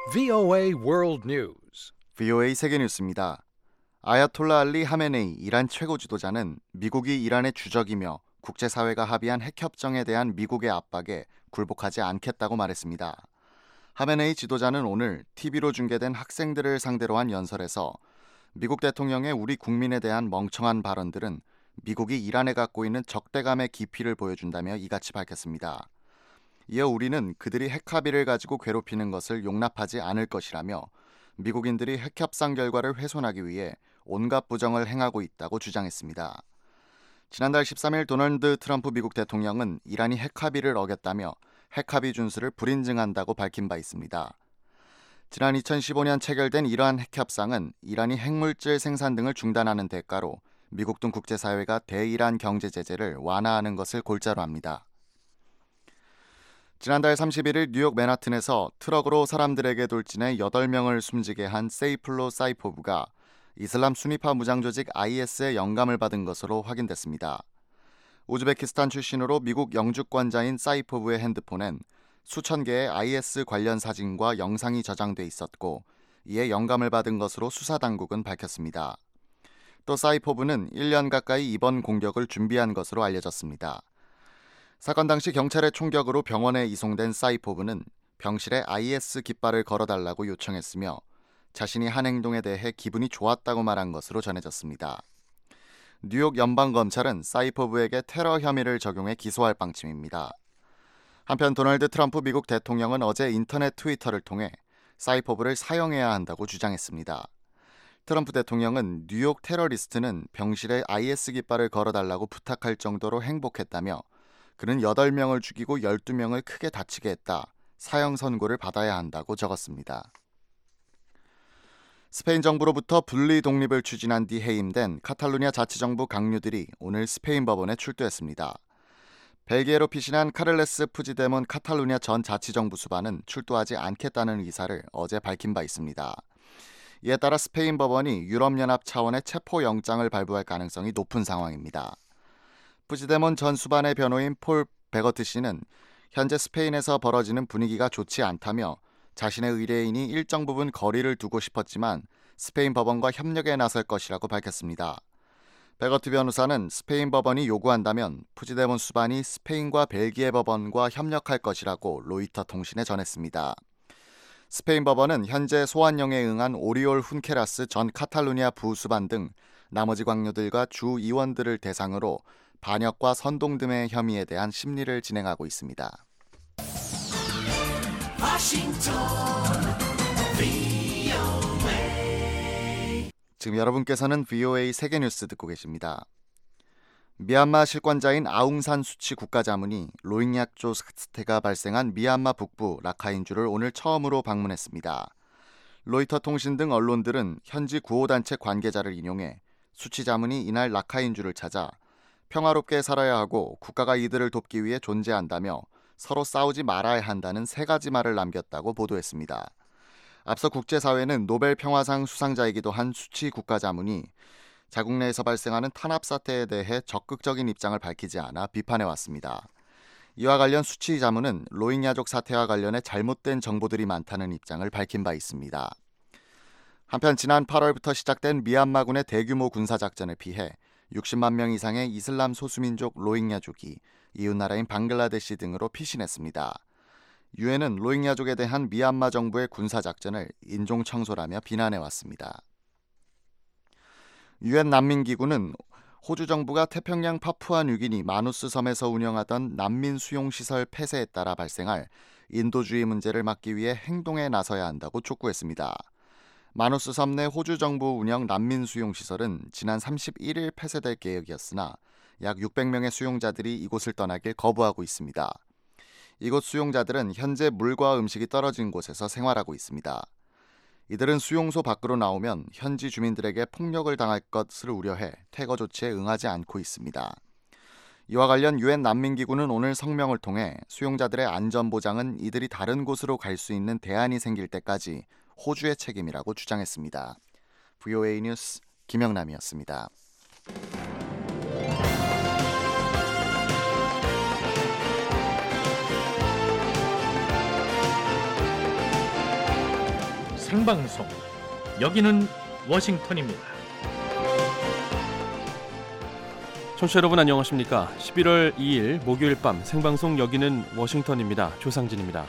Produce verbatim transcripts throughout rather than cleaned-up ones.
브이오에이 World News. 브이오에이 세계뉴스입니다. 아야톨라 알리 하메네이 이란 최고 지도자는 미국이 이란의 주적이며 국제사회가 합의한 핵협정에 대한 미국의 압박에 굴복하지 않겠다고 말했습니다. 하메네이 지도자는 오늘 티비로 중계된 학생들을 상대로 한 연설에서 미국 대통령의 우리 국민에 대한 멍청한 발언들은 미국이 이란에 갖고 있는 적대감의 깊이를 보여준다며 이같이 밝혔습니다. 이어 우리는 그들이 핵합의를 가지고 괴롭히는 것을 용납하지 않을 것이라며 미국인들이 핵협상 결과를 훼손하기 위해 온갖 부정을 행하고 있다고 주장했습니다. 지난달 십삼 일 도널드 트럼프 미국 대통령은 이란이 핵합의를 어겼다며 핵합의 준수를 불인증한다고 밝힌 바 있습니다. 지난 이천십오 년 체결된 이러한 핵협상은 이란이 핵물질 생산 등을 중단하는 대가로 미국 등 국제사회가 대이란 경제 제재를 완화하는 것을 골자로 합니다. 지난달 삼십일 일 뉴욕 맨하튼에서 트럭으로 사람들에게 돌진해 여덟 명을 숨지게 한 세이플로 사이포브가 이슬람 수니파 무장조직 아이에스의 영감을 받은 것으로 확인됐습니다. 우즈베키스탄 출신으로 미국 영주권자인 사이포브의 핸드폰엔 수천 개의 아이에스 관련 사진과 영상이 저장돼 있었고 이에 영감을 받은 것으로 수사당국은 밝혔습니다. 또 사이포브는 일 년 가까이 이번 공격을 준비한 것으로 알려졌습니다. 사건 당시 경찰의 총격으로 병원에 이송된 사이포브는 병실에 아이에스 깃발을 걸어달라고 요청했으며 자신이 한 행동에 대해 기분이 좋았다고 말한 것으로 전해졌습니다. 뉴욕 연방검찰은 사이포브에게 테러 혐의를 적용해 기소할 방침입니다. 한편 도널드 트럼프 미국 대통령은 어제 인터넷 트위터를 통해 사이포브를 사형해야 한다고 주장했습니다. 트럼프 대통령은 뉴욕 테러리스트는 병실에 아이에스 깃발을 걸어달라고 부탁할 정도로 행복했다며 그는 여덟 명을 죽이고 열두 명을 크게 다치게 했다. 사형 선고를 받아야 한다고 적었습니다. 스페인 정부로부터 분리 독립을 추진한 뒤 해임된 카탈루냐 자치정부 강요들이 오늘 스페인 법원에 출두했습니다. 벨기에로 피신한 카를레스 푸지데몬 카탈루냐 전 자치정부 수반은 출두하지 않겠다는 의사를 어제 밝힌 바 있습니다. 이에 따라 스페인 법원이 유럽연합 차원의 체포영장을 발부할 가능성이 높은 상황입니다. 푸지데몬 전 수반의 변호인 폴 베거트 씨는 현재 스페인에서 벌어지는 분위기가 좋지 않다며 자신의 의뢰인이 일정 부분 거리를 두고 싶었지만 스페인 법원과 협력에 나설 것이라고 밝혔습니다. 베거트 변호사는 스페인 법원이 요구한다면 푸지데몬 수반이 스페인과 벨기에 법원과 협력할 것이라고 로이터 통신에 전했습니다. 스페인 법원은 현재 소환령에 응한 오리올 훈케라스 전 카탈루냐 부수반 등 나머지 광료들과 주 의원들을 대상으로 반역과 선동 등의 혐의에 대한 심리를 진행하고 있습니다. 워싱턴 브이오에이. 지금 여러분께서는 브이오에이 세계뉴스 듣고 계십니다. 미얀마 실권자인 아웅산 수치 국가자문이 로힝야족 사태가 발생한 미얀마 북부 라카인주를 오늘 처음으로 방문했습니다. 로이터 통신 등 언론들은 현지 구호단체 관계자를 인용해 수치 자문이 이날 라카인주를 찾아 평화롭게 살아야 하고 국가가 이들을 돕기 위해 존재한다며 서로 싸우지 말아야 한다는 세 가지 말을 남겼다고 보도했습니다. 앞서 국제사회는 노벨 평화상 수상자이기도 한 수치 국가자문이 자국 내에서 발생하는 탄압 사태에 대해 적극적인 입장을 밝히지 않아 비판해왔습니다. 이와 관련 수치 자문은 로힝야족 사태와 관련해 잘못된 정보들이 많다는 입장을 밝힌 바 있습니다. 한편 지난 팔월부터 시작된 미얀마군의 대규모 군사작전을 피해 육십만 명 이상의 이슬람 소수민족 로힝야족이 이웃나라인 방글라데시 등으로 피신했습니다. 유엔은 로힝야족에 대한 미얀마 정부의 군사작전을 인종청소라며 비난해왔습니다. 유엔 난민기구는 호주 정부가 태평양 파푸아 뉴기니 마누스 섬에서 운영하던 난민 수용시설 폐쇄에 따라 발생할 인도주의 문제를 막기 위해 행동에 나서야 한다고 촉구했습니다. 마누스 섬 내 호주 정부 운영 난민 수용시설은 지난 삼십일 일 폐쇄될 계획이었으나 약 육백 명의 수용자들이 이곳을 떠나길 거부하고 있습니다. 이곳 수용자들은 현재 물과 음식이 떨어진 곳에서 생활하고 있습니다. 이들은 수용소 밖으로 나오면 현지 주민들에게 폭력을 당할 것을 우려해 퇴거 조치에 응하지 않고 있습니다. 이와 관련 유엔 난민기구는 오늘 성명을 통해 수용자들의 안전보장은 이들이 다른 곳으로 갈 수 있는 대안이 생길 때까지 호주의 책임이라고 주장했습니다. 브이오에이 뉴스 김영남이었습니다. 생방송. 여기는 워싱턴입니다. 청취자 여러분 안녕하십니까? 십일월 이일 목요일 밤 생방송 여기는 워싱턴입니다. 조상진입니다.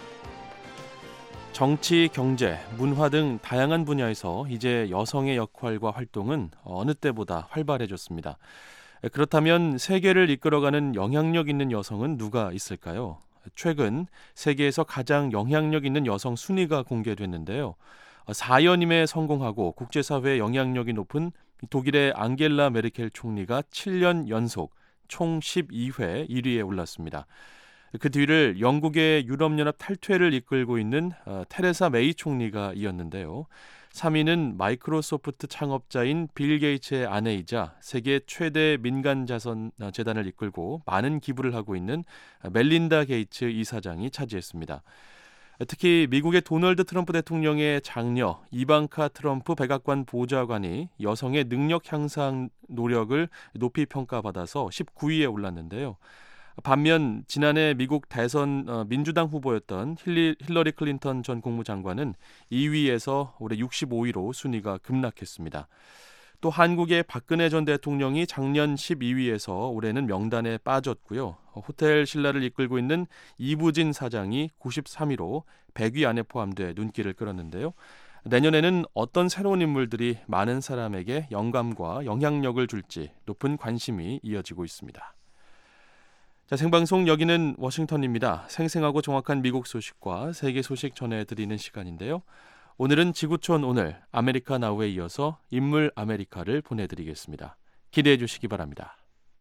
정치, 경제, 문화 등 다양한 분야에서 이제 여성의 역할과 활동은 어느 때보다 활발해졌습니다. 그렇다면 세계를 이끌어가는 영향력 있는 여성은 누가 있을까요? 최근 세계에서 가장 영향력 있는 여성 순위가 공개됐는데요. 사 연임에 성공하고 국제사회의 영향력이 높은 독일의 앙겔라 메르켈 총리가 칠 년 연속 총 십이 회 일 위에 올랐습니다. 그 뒤를 영국의 유럽연합 탈퇴를 이끌고 있는 테레사 메이 총리가 이었는데요. 삼 위는 마이크로소프트 창업자인 빌 게이츠의 아내이자 세계 최대 민간 자선 재단을 이끌고 많은 기부를 하고 있는 멜린다 게이츠 이사장이 차지했습니다. 특히 미국의 도널드 트럼프 대통령의 장녀 이방카 트럼프 백악관 보좌관이 여성의 능력 향상 노력을 높이 평가받아서 십구 위에 올랐는데요. 반면 지난해 미국 대선 민주당 후보였던 힐리, 힐러리 클린턴 전 국무장관은 이 위에서 올해 육십오 위로 순위가 급락했습니다. 또 한국의 박근혜 전 대통령이 작년 십이 위에서 올해는 명단에 빠졌고요. 호텔 신라를 이끌고 있는 이부진 사장이 구십삼 위로 백 위 안에 포함돼 눈길을 끌었는데요. 내년에는 어떤 새로운 인물들이 많은 사람에게 영감과 영향력을 줄지 높은 관심이 이어지고 있습니다. 자, 생방송 여기는 워싱턴입니다. 생생하고 정확한 미국 소식과 세계 소식 전해드리는 시간인데요. 오늘은 지구촌 오늘 아메리카 나우에 이어서 인물 아메리카를 보내드리겠습니다. 기대해 주시기 바랍니다.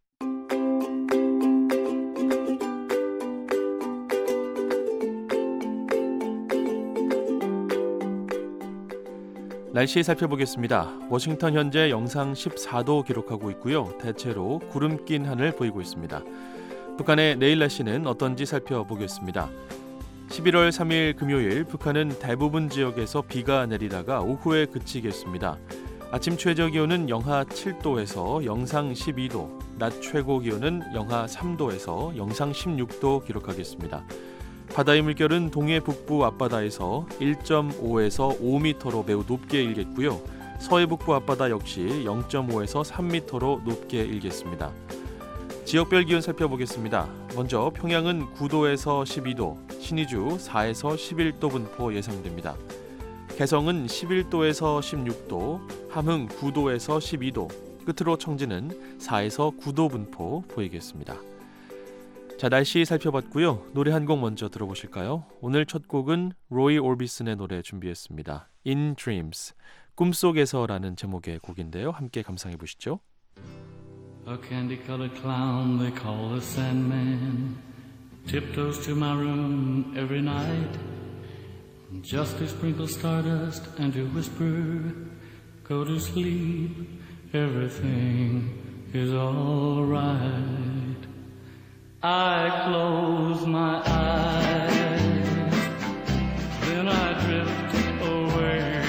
날씨 살펴보겠습니다. 워싱턴 현재 영상 십사 도 기록하고 있고요. 대체로 구름 낀 하늘 보이고 있습니다. 북한의 내일 날씨는 어떤지 살펴보겠습니다. 십일월 삼일 금요일 북한은 대부분 지역에서 비가 내리다가 오후에 그치겠습니다. 아침 최저 기온은 영하 칠 도에서 영상 십이 도, 낮 최고 기온은 영하 삼 도에서 영상 십육 도 기록하겠습니다. 바다의 물결은 동해 북부 앞바다에서 일 점 오에서 오 미터로 매우 높게 일겠고요. 서해 북부 앞바다 역시 영 점 오에서 삼 미터로 높게 일겠습니다. 지역별 기온 살펴보겠습니다. 먼저 평양은 구 도에서 십이 도, 신의주 사에서 십일 도 분포 예상됩니다. 개성은 십일 도에서 십육 도, 함흥 구 도에서 십이 도, 끝으로 청진은 사에서 구 도 분포 보이겠습니다. 자, 날씨 살펴봤고요. 노래 한 곡 먼저 들어보실까요? 오늘 첫 곡은 로이 올비슨의 노래 준비했습니다. In Dreams, 꿈속에서라는 제목의 곡인데요. 함께 감상해 보시죠. A candy-colored clown they call the Sandman tiptoes to my room every night just to sprinkle stardust and to whisper, go to sleep, everything is all right. I close my eyes, then I drift away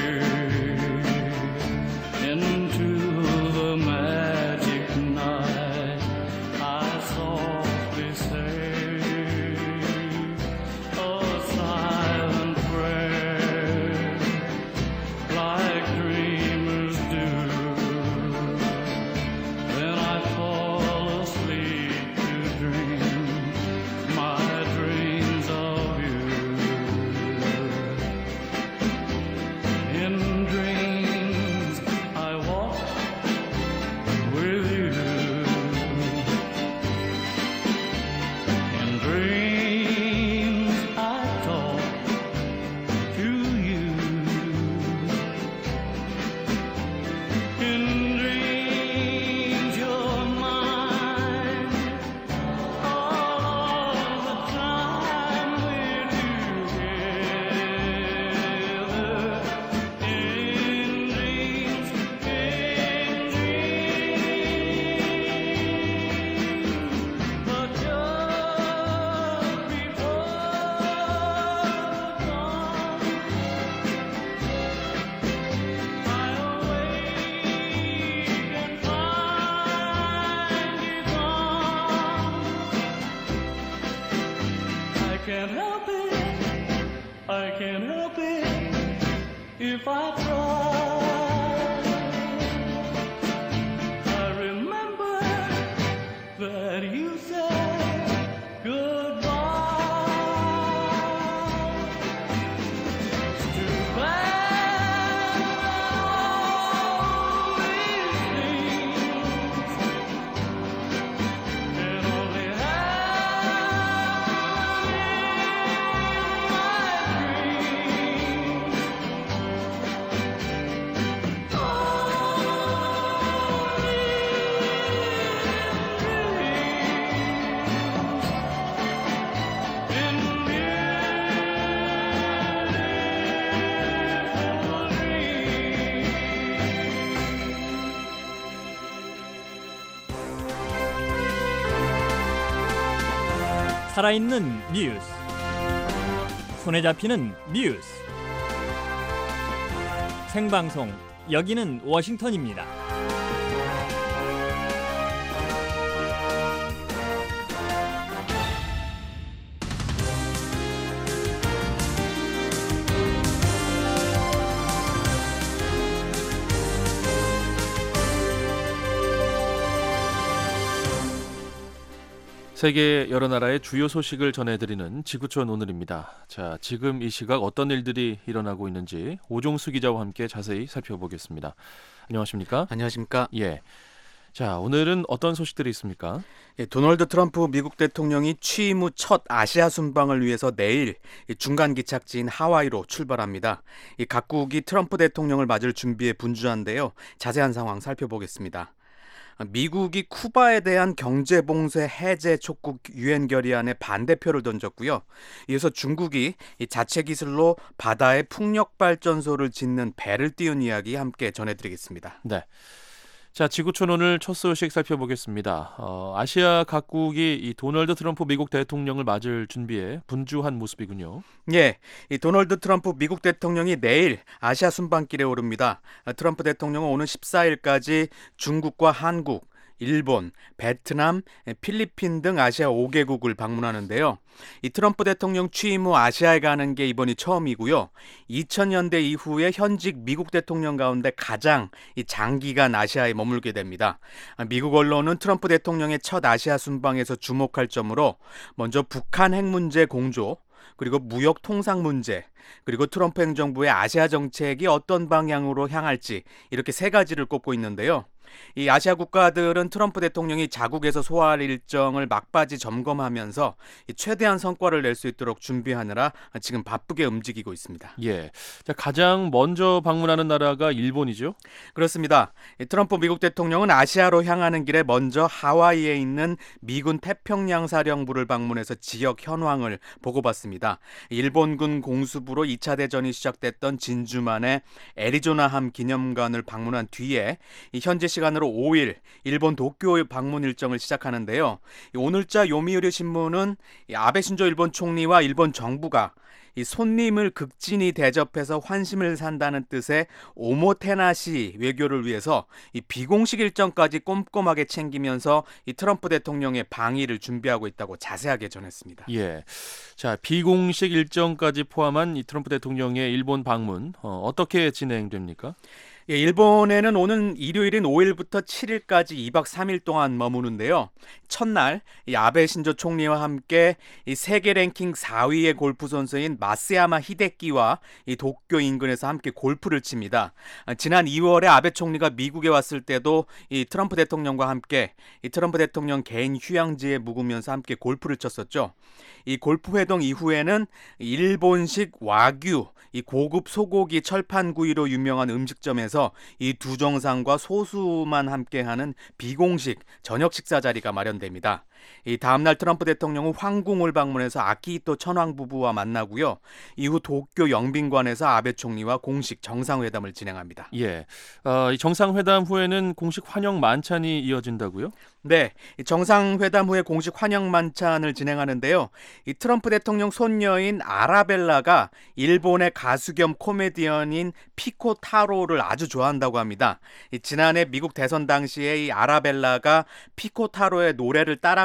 into the magic night. I softly say a silent prayer like dreamers do. Then I fall asleep to dream my dreams of you. In dreams I walk with you. In dreams I talk to you. In dreams you're mine all the time we're together. In dreams, in dreams, but just before dawn, I awake and find you gone. I can't help it, I can't help it. if I try. I remember that you said goodbye. It's too bad all these things can only happen in my dreams. 살아있는 뉴스, 손에 잡히는 뉴스, 생방송, 여기는 워싱턴입니다. 세계 여러 나라의 주요 소식을 전해드리는 지구촌 오늘입니다. 자, 지금 이 시각 어떤 일들이 일어나고 있는지 오종수 기자와 함께 자세히 살펴보겠습니다. 안녕하십니까? 안녕하십니까? 예. 자, 오늘은 어떤 소식들이 있습니까? 예, 도널드 트럼프 미국 대통령이 취임 후 첫 아시아 순방을 위해서 내일 중간 기착지인 하와이로 출발합니다. 이 각국이 트럼프 대통령을 맞을 준비에 분주한데요. 자세한 상황 살펴보겠습니다. 미국이 쿠바에 대한 경제봉쇄 해제 촉구 유엔 결의안에 반대표를 던졌고요. 이어서 중국이 이 자체 기술로 바다에 풍력발전소를 짓는 배를 띄운 이야기 함께 전해드리겠습니다. 네. 자, 지구촌 오늘 첫 소식 살펴보겠습니다. 어, 아시아 각국이 이 도널드 트럼프 미국 대통령을 맞을 준비에 분주한 모습이군요. 예, 이 도널드 트럼프 미국 대통령이 내일 아시아 순방길에 오릅니다. 트럼프 대통령은 오는 십사일까지 중국과 한국, 일본, 베트남, 필리핀 등 아시아 오 개국을 방문하는데요. 이 트럼프 대통령 취임 후 아시아에 가는 게 이번이 처음이고요. 이천 년대 이후에 현직 미국 대통령 가운데 가장 이 장기간 아시아에 머물게 됩니다. 미국 언론은 트럼프 대통령의 첫 아시아 순방에서 주목할 점으로 먼저 북한 핵 문제 공조, 그리고 무역 통상 문제, 그리고 트럼프 행정부의 아시아 정책이 어떤 방향으로 향할지 이렇게 세 가지를 꼽고 있는데요. 이 아시아 국가들은 트럼프 대통령이 자국에서 소화할 일정을 막바지 점검하면서 최대한 성과를 낼 수 있도록 준비하느라 지금 바쁘게 움직이고 있습니다. 예. 자, 가장 먼저 방문하는 나라가 일본이죠? 그렇습니다. 트럼프 미국 대통령은 아시아로 향하는 길에 먼저 하와이에 있는 미군 태평양 사령부를 방문해서 지역 현황을 보고받습니다. 일본군 공수부로 이 차 대전이 시작됐던 진주만의 애리조나함 기념관을 방문한 뒤에 현재 시간으로 오일 일본 도쿄 방문 일정을 시작하는데요. 오늘자 요미우리 신문은 아베 신조 일본 총리와 일본 정부가 이 손님을 극진히 대접해서 환심을 산다는 뜻의 오모테나시 외교를 위해서 이 비공식 일정까지 꼼꼼하게 챙기면서 이 트럼프 대통령의 방위를 준비하고 있다고 자세하게 전했습니다. 예. 자, 비공식 일정까지 포함한 이 트럼프 대통령의 일본 방문 어, 어떻게 진행됩니까? 예, 일본에는 오는 일요일인 오일부터 칠일까지 이박 삼일 동안 머무는데요. 첫날 이 아베 신조 총리와 함께 이 세계 랭킹 사위의 골프 선수인 마스야마 히데키와 이 도쿄 인근에서 함께 골프를 칩니다. 지난 이월에 아베 총리가 미국에 왔을 때도 이 트럼프 대통령과 함께 이 트럼프 대통령 개인 휴양지에 묵으면서 함께 골프를 쳤었죠. 이 골프 회동 이후에는 일본식 와규, 이 고급 소고기 철판구이로 유명한 음식점에서 이 두 정상과 소수만 함께하는 비공식 저녁 식사 자리가 마련됩니다. 이 다음날 트럼프 대통령은 황궁을 방문해서 아키히토 천황 부부와 만나고요. 이후 도쿄 영빈관에서 아베 총리와 공식 정상회담을 진행합니다. 예, 어, 이 정상회담 후에는 공식 환영 만찬이 이어진다고요? 네, 이 정상회담 후에 공식 환영 만찬을 진행하는데요. 이 트럼프 대통령 손녀인 아라벨라가 일본의 가수 겸 코미디언인 피코 타로를 아주 좋아한다고 합니다. 이 지난해 미국 대선 당시에 이 아라벨라가 피코 타로의 노래를 따라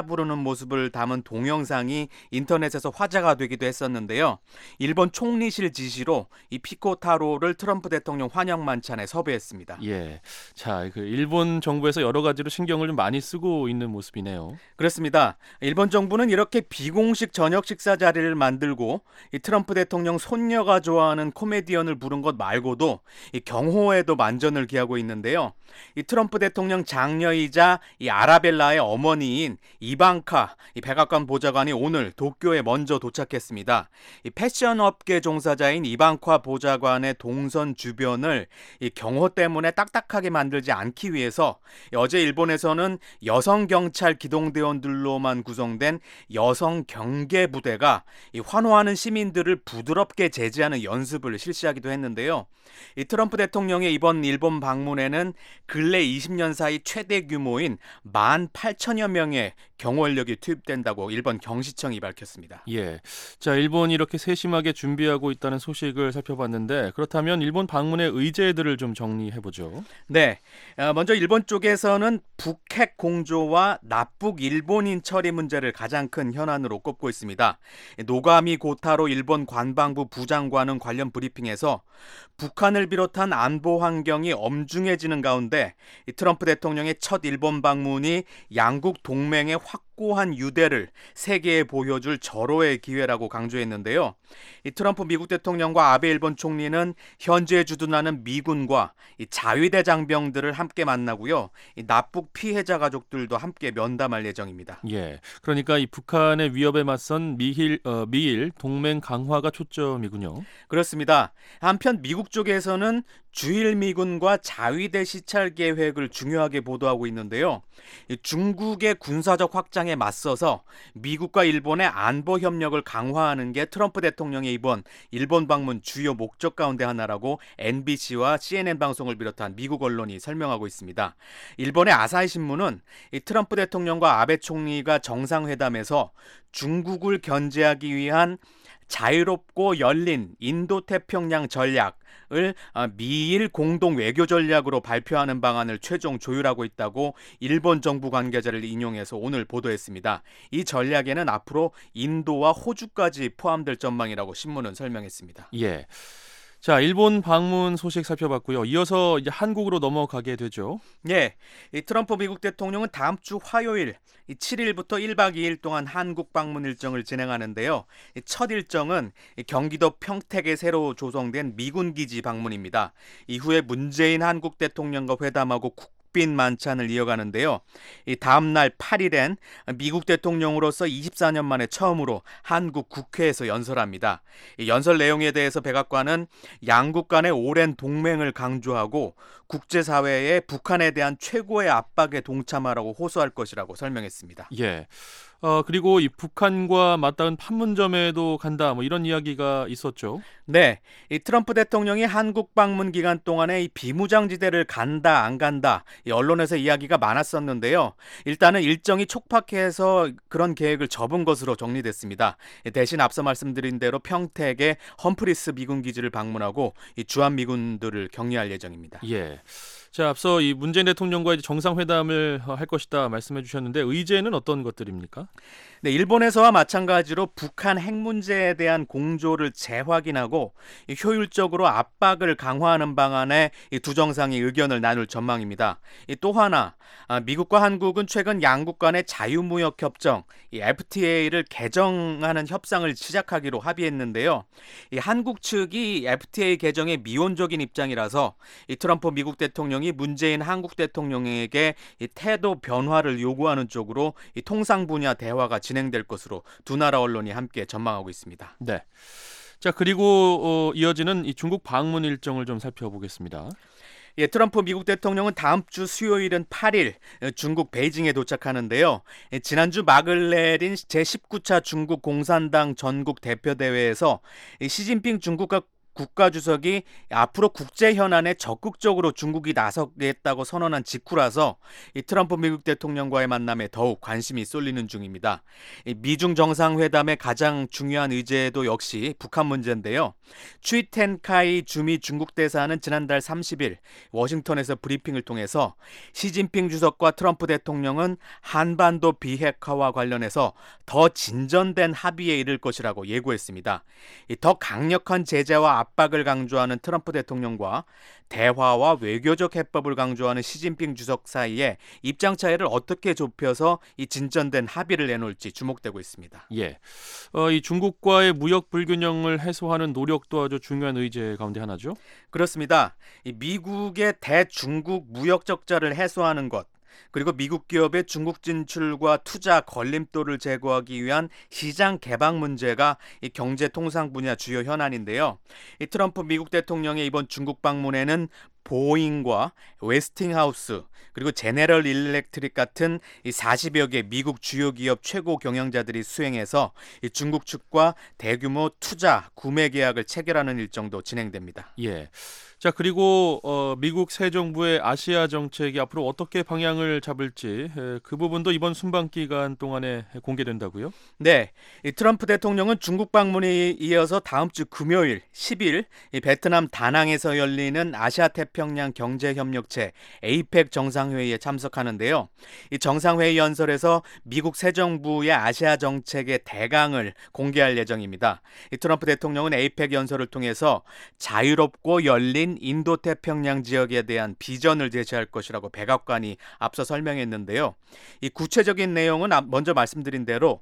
부르는 모습을 담은 동영상이 인터넷에서 화제가 되기도 했었는데요. 일본 총리실 지시로 이 피코타로를 트럼프 대통령 환영 만찬에 섭외했습니다. 예. 자, 그 일본 정부에서 여러 가지로 신경을 좀 많이 쓰고 있는 모습이네요. 그렇습니다. 일본 정부는 이렇게 비공식 저녁 식사 자리를 만들고 이 트럼프 대통령 손녀가 좋아하는 코미디언을 부른 것 말고도 이 경호에도 만전을 기하고 있는데요. 이 트럼프 대통령 장녀이자 이 아라벨라의 어머니인 이방카 이 백악관 보좌관이 오늘 도쿄에 먼저 도착했습니다. 이 패션 업계 종사자인 이방카 보좌관의 동선 주변을 이 경호 때문에 딱딱하게 만들지 않기 위해서 어제 일본에서는 여성 경찰 기동대원들로만 구성된 여성 경계 부대가 이 환호하는 시민들을 부드럽게 제지하는 연습을 실시하기도 했는데요. 이 트럼프 대통령의 이번 일본 방문에는 근래 이십 년 사이 최대 규모인 만 팔천여 명의 경호인력이 투입된다고 일본 경시청이 밝혔습니다. 예. 자, 일본이 이렇게 세심하게 준비하고 있다는 소식을 살펴봤는데 그렇다면 일본 방문의 의제들을 좀 정리해 보죠. 네, 먼저 일본 쪽에서는 북핵 공조와 납북 일본인 처리 문제를 가장 큰 현안으로 꼽고 있습니다. 노가미 고타로 일본 관방부 부장관은 관련 브리핑에서 북한을 비롯한 안보 환경이 엄중해지는 가운데 트럼프 대통령의 첫 일본 방문이 양국 동맹의 확고한 유대를 세계에 보여줄 절호의 기회라고 강조했는데요. 이 트럼프 미국 대통령과 아베 일본 총리는 현지에 주둔하는 미군과 이 자위대 장병들을 함께 만나고요. 이 납북 피해자 가족들도 함께 면담할 예정입니다. 예. 그러니까 이 북한의 위협에 맞선 미일, 어, 미일 동맹 강화가 초점이군요. 그렇습니다. 한편 미국 쪽에서는 주일 미군과 자위대 시찰 계획을 중요하게 보도하고 있는데요. 중국의 군사적 확장에 맞서서 미국과 일본의 안보 협력을 강화하는 게 트럼프 대통령의 이번 일본 방문 주요 목적 가운데 하나라고 엠비씨와 씨엔엔 방송을 비롯한 미국 언론이 설명하고 있습니다. 일본의 아사히 신문은 이 트럼프 대통령과 아베 총리가 정상회담에서 중국을 견제하기 위한 자유롭고 열린 인도태평양 전략을 미일 공동 외교 전략으로 발표하는 방안을 최종 조율하고 있다고 일본 정부 관계자를 인용해서 오늘 보도했습니다. 이 전략에는 앞으로 인도와 호주까지 포함될 전망이라고 신문은 설명했습니다. 예. 자, 일본 방문 소식 살펴봤고요. 이어서 이제 한국으로 넘어가게 되죠. 예, 이 트럼프 미국 대통령은 다음 주 화요일 이 칠 일부터 일 박 이 일 동안 한국 방문 일정을 진행하는데요. 이 첫 일정은 이 경기도 평택에 새로 조성된 미군 기지 방문입니다. 이후에 문재인 한국 대통령과 회담하고 국 국빈 만찬을 이어가는데요. 이 다음 날 팔 일엔 미국 대통령으로서 이십사 년 만에 처음으로 한국 국회에서 연설합니다. 이 연설 내용에 대해서 백악관은 양국 간의 오랜 동맹을 강조하고 국제사회에 북한에 대한 최고의 압박에 동참하라고 호소할 것이라고 설명했습니다. 예. 어, 그리고 이 북한과 맞닿은 판문점에도 간다, 뭐 이런 이야기가 있었죠. 네, 이 트럼프 대통령이 한국 방문 기간 동안에 이 비무장지대를 간다 안 간다 이 언론에서 이야기가 많았었는데요. 일단은 일정이 촉박해서 그런 계획을 접은 것으로 정리됐습니다. 대신 앞서 말씀드린 대로 평택의 험프리스 미군 기지를 방문하고 이 주한 미군들을 격려할 예정입니다. 예. 자, 앞서 이 문재인 대통령과 이제 정상회담을 할 것이다 말씀해 주셨는데 의제는 어떤 것들입니까? 네, 일본에서와 마찬가지로 북한 핵 문제에 대한 공조를 재확인하고 효율적으로 압박을 강화하는 방안에 이 두 정상이 의견을 나눌 전망입니다. 또 하나, 미국과 한국은 최근 양국 간의 자유무역 협정 이 에프티에이를 개정하는 협상을 시작하기로 합의했는데요. 이 한국 측이 에프티에이 개정에 미온적인 입장이라서 이 트럼프 미국 대통령이 문재인 한국 대통령에게 이 태도 변화를 요구하는 쪽으로 이 통상 분야 대화가 진행될 것으로 두 나라 언론이 함께 전망하고 있습니다. 네. 자, 그리고 어, 이어지는 이 중국 방문 일정을 좀 살펴보겠습니다. 예, 트럼프 미국 대통령은 다음 주 수요일은 팔 일 중국 베이징에 도착하는데요. 예, 지난주 막을 내린 제십구 차 중국 공산당 전국 대표대회에서 시진핑 중국과 국가 주석이 앞으로 국제 현안에 적극적으로 중국이 나서겠다고 선언한 직후라서 이 트럼프 미국 대통령과의 만남에 더욱 관심이 쏠리는 중입니다. 이 미중 정상회담의 가장 중요한 의제도 역시 북한 문제인데요. 추이텐카이 주미 중국 대사는 지난달 삼십 일 워싱턴에서 브리핑을 통해서 시진핑 주석과 트럼프 대통령은 한반도 비핵화와 관련해서 더 진전된 합의에 이를 것이라고 예고했습니다. 더 강력한 제재와 압박을 강조하는 트럼프 대통령과 대화와 외교적 해법을 강조하는 시진핑 주석 사이에 입장 차이를 어떻게 좁혀서 이 진전된 합의를 내놓을지 주목되고 있습니다. 예, 어, 이 중국과의 무역 불균형을 해소하는 노력도 아주 중요한 의제 가운데 하나죠. 그렇습니다. 이 미국의 대중국 무역 적자를 해소하는 것, 그리고 미국 기업의 중국 진출과 투자 걸림돌을 제거하기 위한 시장 개방 문제가 이 경제 통상 분야 주요 현안인데요. 이 트럼프 미국 대통령의 이번 중국 방문에는 보잉과 웨스팅하우스 그리고 제네럴 일렉트릭 같은 이 사십여 개 미국 주요 기업 최고 경영자들이 수행해서 이 중국 측과 대규모 투자 구매 계약을 체결하는 일정도 진행됩니다. 예. 자, 그리고 어, 미국 새 정부의 아시아 정책이 앞으로 어떻게 방향을 잡을지 에, 그 부분도 이번 순방 기간 동안에 공개된다고요? 네, 이 트럼프 대통령은 중국 방문에 이어서 다음 주 금요일 십 일 이 베트남 다낭에서 열리는 아시아 태평양 경제협력체 에이펙 정상회의에 참석하는데요. 이 정상회의 연설에서 미국 새 정부의 아시아 정책의 대강을 공개할 예정입니다. 이 트럼프 대통령은 에이펙 연설을 통해서 자유롭고 열린 인도태평양 지역에 대한 비전을 제시할 것이라고 백악관이 앞서 설명했는데요. 이 구체적인 내용은 먼저 말씀드린 대로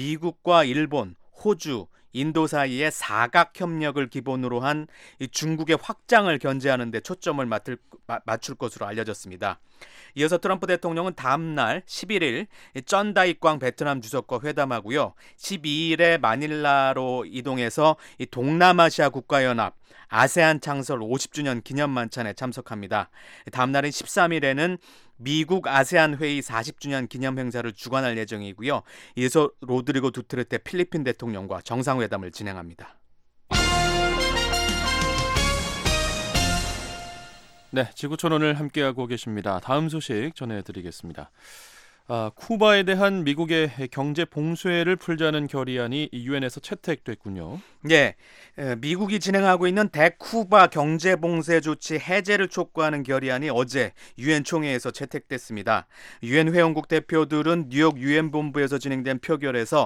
미국과 일본, 호주, 인도 사이의 사각 협력을 기본으로 한 이 중국의 확장을 견제하는 데 초점을 맞을, 맞출 것으로 알려졌습니다. 이어서 트럼프 대통령은 다음 날 십일 일 쩐다이광 베트남 주석과 회담하고요. 십이 일에 마닐라로 이동해서 이 동남아시아 국가연합 아세안 창설 오십 주년 기념 만찬에 참석합니다. 다음 날인 십삼 일에는 미국 아세안 회의 사십 주년 기념 행사를 주관할 예정이고요. 이어서 로드리고 두테르테 필리핀 대통령과 정상회담을 진행합니다. 네, 지구촌 오늘 함께하고 계십니다. 다음 소식 전해드리겠습니다. 아, 쿠바에 대한 미국의 경제 봉쇄를 풀자는 결의안이 유엔에서 채택됐군요. 네, 미국이 진행하고 있는 대쿠바 경제 봉쇄 조치 해제를 촉구하는 결의안이 어제 유엔 총회에서 채택됐습니다. 유엔 회원국 대표들은 뉴욕 유엔 본부에서 진행된 표결에서